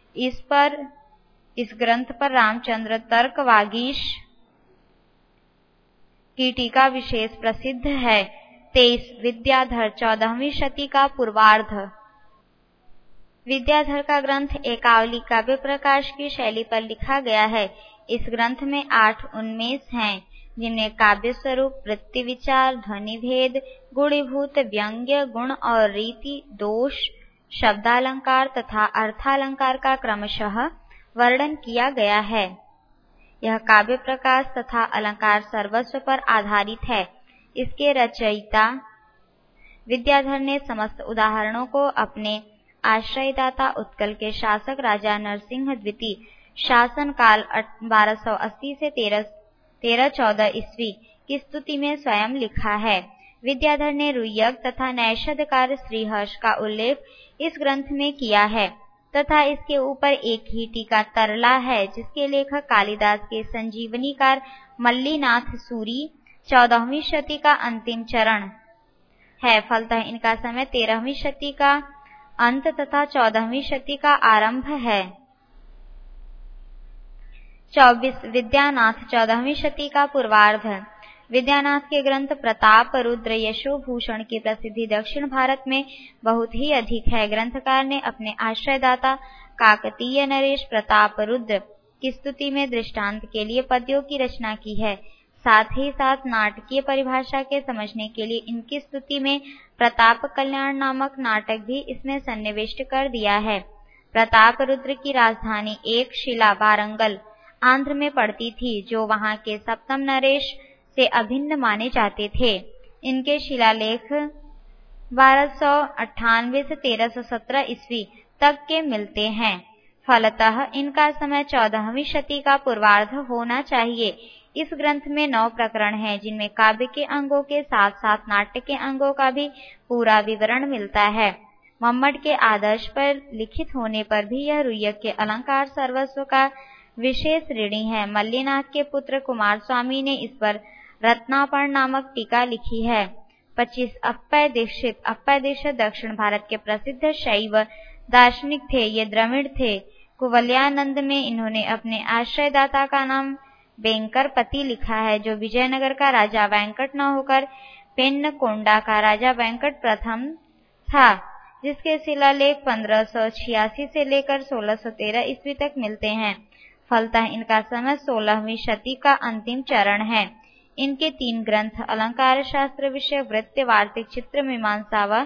इस ग्रंथ पर रामचंद्र तर्क वागीश की टीका विशेष प्रसिद्ध है। 23 विद्याधर 14वीं शती का पूर्वार्ध। विद्याधर का ग्रंथ एकावली काव्य प्रकाश की शैली पर लिखा गया है। इस ग्रंथ में 8 उन्मेष हैं, जिनमें काव्य स्वरूप, वृत्ति विचार, ध्वनि भेद, गुणीभूत व्यंग्य, गुण और रीति, दोष, शब्दालंकार तथा अर्थालंकार का क्रमशः वर्णन किया गया है। यह काव्य प्रकाश तथा अलंकार सर्वस्व पर आधारित है। इसके रचयिता विद्याधर ने समस्त उदाहरणों को अपने आश्रयदाता उत्कल के शासक राजा नरसिंह द्वितीय शासन काल 1280 से 1314 ईस्वी की स्तुति में स्वयं लिखा है। विद्याधर ने रुय्यक तथा नैषधकार श्रीहर्ष का उल्लेख इस ग्रंथ में किया है तथा इसके ऊपर एक ही टीका तरला है, जिसके लेखक कालिदास के संजीवनीकार मल्लीनाथ सूरी 14वीं शती का अंतिम चरण है। फलतः इनका समय 13वीं शती का अंत तथा 14वीं शती का आरंभ है। 24 विद्यानाथ 14वीं शती का पूर्वार्ध। विद्यानाथ के ग्रंथ प्रताप रुद्र यशोभूषण की प्रसिद्धि दक्षिण भारत में बहुत ही अधिक है। ग्रंथकार ने अपने आश्रयदाता काकतीय नरेश प्रताप रुद्र की स्तुति में दृष्टांत के लिए पद्यों की रचना की है। साथ ही साथ नाटकीय परिभाषा के समझने के लिए इनकी स्तुति में प्रताप कल्याण नामक नाटक भी इसमें सन्निविष्ट कर दिया है। प्रताप रुद्र की राजधानी एक शिला वारंगल आंध्र में पड़ती थी, जो वहां के सप्तम नरेश से अभिन्न माने जाते थे। इनके शिलालेख 1298 से 1317 ईस्वी तक के मिलते हैं। फलतः इनका समय 14वीं शती का पूर्वार्ध होना चाहिए। इस ग्रंथ में 9 प्रकरण हैं, जिनमें काव्य के अंगों के साथ साथ नाट्य के अंगों का भी पूरा विवरण मिलता है। मम्मट के आदर्श पर लिखित होने पर भी यह रुय्यक के अलंकार सर्वस्व का विशेष ऋणी है। मल्लीनाथ के पुत्र कुमार स्वामी ने इस पर रत्नापर्ण नामक टीका लिखी है। 25 अप्पय दीक्षित दक्षिण भारत के प्रसिद्ध शैव दार्शनिक थे। ये द्रविड़ थे। कुवलयानंद में इन्होंने अपने आश्रयदाता का नाम वेंकटपति लिखा है, जो विजयनगर का राजा वेंकट न होकर पेन्नकोंडा का राजा वेंकट प्रथम था, जिसके शिलालेख 1586 से लेकर 1613 ईस्वी तक मिलते हैं। फलतः इनका समय 16वीं शती का अंतिम चरण है। इनके 3 ग्रंथ अलंकार शास्त्र विषय, वृत्य, वार्तिक, चित्र मीमांसा व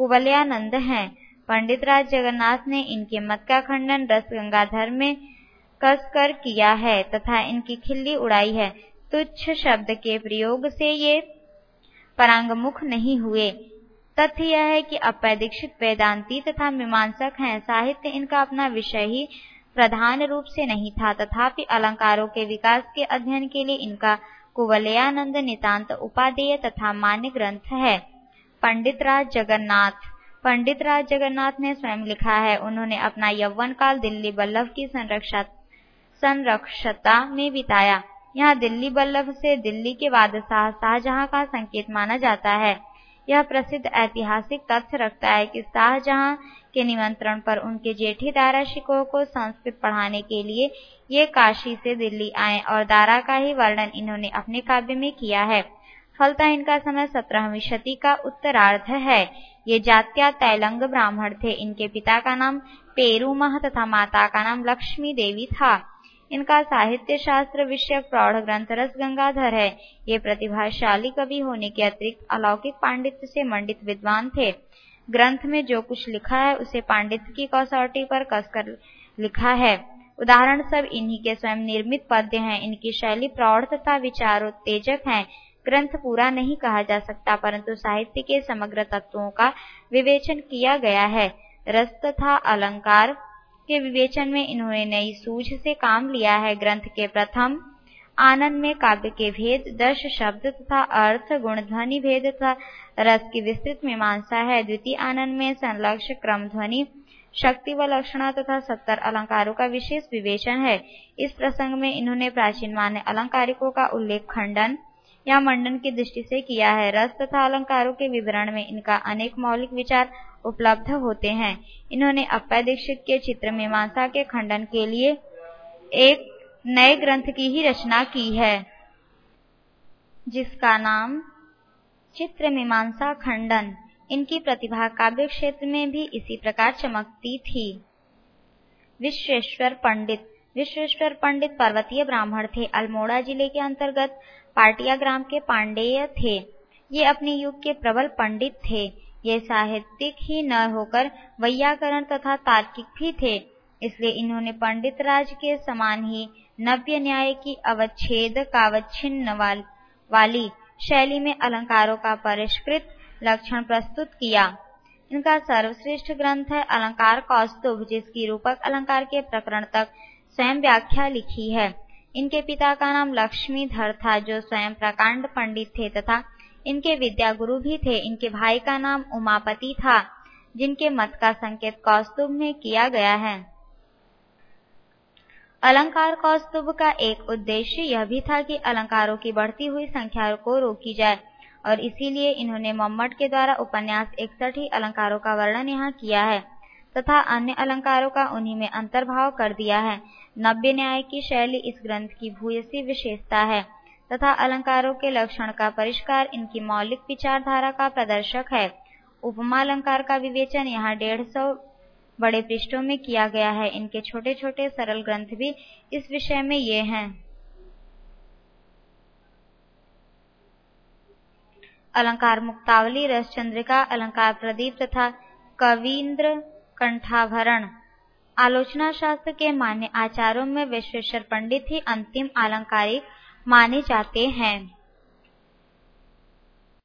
कुवलयानंद हैं। पंडित राज जगन्नाथ ने इनके मत का खंडन रस गंगाधर में कसकर किया है तथा इनकी खिल्ली उड़ाई है। तुच्छ शब्द के प्रयोग से ये परांगमुख नहीं हुए। तथ्य यह है कि अप्पय दीक्षित वेदांती तथा मीमांसक हैं। साहित्य इनका अपना विषय ही प्रधान रूप से नहीं था, तथापि अलंकारों के विकास के अध्ययन के लिए इनका कुवलयानंद नितांत उपादेय तथा मान्य ग्रंथ है। पंडित राज जगन्नाथ ने स्वयं लिखा है, उन्होंने अपना यौवन काल दिल्ली बल्लभ की संरक्षता में बिताया। यहाँ दिल्ली बल्लभ से दिल्ली के बादशाह शाहजहां का संकेत माना जाता है। यह प्रसिद्ध ऐतिहासिक तथ्य रखता है कि शाहजहां के निमंत्रण पर उनके जेठी दारा शिकोह को संस्कृत पढ़ाने के लिए ये काशी से दिल्ली आए और दारा का ही वर्णन इन्होंने अपने काव्य में किया है। फलतः इनका समय 17वीं शती का उत्तरार्ध है। ये जात्या तैलंग ब्राह्मण थे। इनके पिता का नाम पेरूमह तथा माता का नाम लक्ष्मी देवी था। इनका साहित्य शास्त्र विषयक प्रौढ़ ग्रंथ रस गंगाधर है। ये प्रतिभाशाली कवि होने के अतिरिक्त अलौकिक पांडित्य से मंडित विद्वान थे। ग्रंथ में जो कुछ लिखा है उसे पांडित्य की कसौटी पर कसकर लिखा है। उदाहरण सब इन्हीं के स्वयं निर्मित पद्य हैं। इनकी शैली प्रौढ़ तथा विचारोत्तेजक है। ग्रंथ पूरा नहीं कहा जा सकता, परंतु साहित्य के समग्र तत्वों का विवेचन किया गया है। रस तथा अलंकार के विवेचन में इन्होंने नई सूझ से काम लिया है। ग्रंथ के प्रथम आनंद में काव्य के भेद, दर्श, शब्द तथा अर्थ, गुण, ध्वनि भेद तथा रस की विस्तृत मीमांसा है। द्वितीय आनंद में संलक्ष्य, क्रम, ध्वनि, शक्ति व लक्षणा तथा 70 अलंकारों का विशेष विवेचन है। इस प्रसंग में इन्होंने प्राचीन मान्य अलंकारिकों का उल्लेख खंडन या मंडन की दृष्टि से किया है। रस तथा अलंकारों के विवरण में इनका अनेक मौलिक विचार उपलब्ध होते हैं। इन्होंने अप्पय दीक्षित के चित्र मीमांसा के खंडन के लिए एक नए ग्रंथ की ही रचना की है, जिसका नाम चित्र मीमांसा खंडन। इनकी प्रतिभा काव्य क्षेत्र में भी इसी प्रकार चमकती थी। विश्वेश्वर पंडित पर्वतीय ब्राह्मण थे। अल्मोड़ा जिले के अंतर्गत पाटिया ग्राम के पांडेय थे। ये अपने युग के प्रबल पंडित थे। ये साहित्यिक ही न होकर वैयाकरण तथा तार्किक भी थे। इसलिए इन्होंने पंडित राज के समान ही नव्य न्याय की अवच्छेद कावच्छिन्न वाली शैली में अलंकारों का परिष्कृत लक्षण प्रस्तुत किया। इनका सर्वश्रेष्ठ ग्रंथ है अलंकार कौस्तुभ, जिसकी रूपक अलंकार के प्रकरण तक स्वयं व्याख्या लिखी है। इनके पिता का नाम लक्ष्मीधर था, जो स्वयं प्रकांड पंडित थे तथा इनके विद्या गुरु भी थे। इनके भाई का नाम उमापति था, जिनके मत का संकेत कौस्तुभ में किया गया है। अलंकार कौस्तुभ का एक उद्देश्य यह भी था कि अलंकारों की बढ़ती हुई संख्या को रोकी जाए, और इसीलिए इन्होंने मम्मट के द्वारा उपन्यास 61 ही अलंकारों का वर्णन यहाँ किया है तथा अन्य अलंकारों का उन्हीं में अंतर्भाव कर दिया है। नव्य न्याय की शैली इस ग्रंथ की भूयसी विशेषता है तथा अलंकारों के लक्षण का परिष्कार इनकी मौलिक विचारधारा का प्रदर्शक है। उपमा अलंकार का विवेचन यहाँ 150 बड़े पृष्ठों में किया गया है। इनके छोटे छोटे सरल ग्रंथ भी इस विषय में ये हैं। अलंकार मुक्तावली, रस चंद्रिका, अलंकार प्रदीप तथा कवींद्र कंठाभरण। आलोचना शास्त्र के मान्य आचार्यों में विश्वेश्वर पंडित ही अंतिम आलंकारिक माने जाते हैं।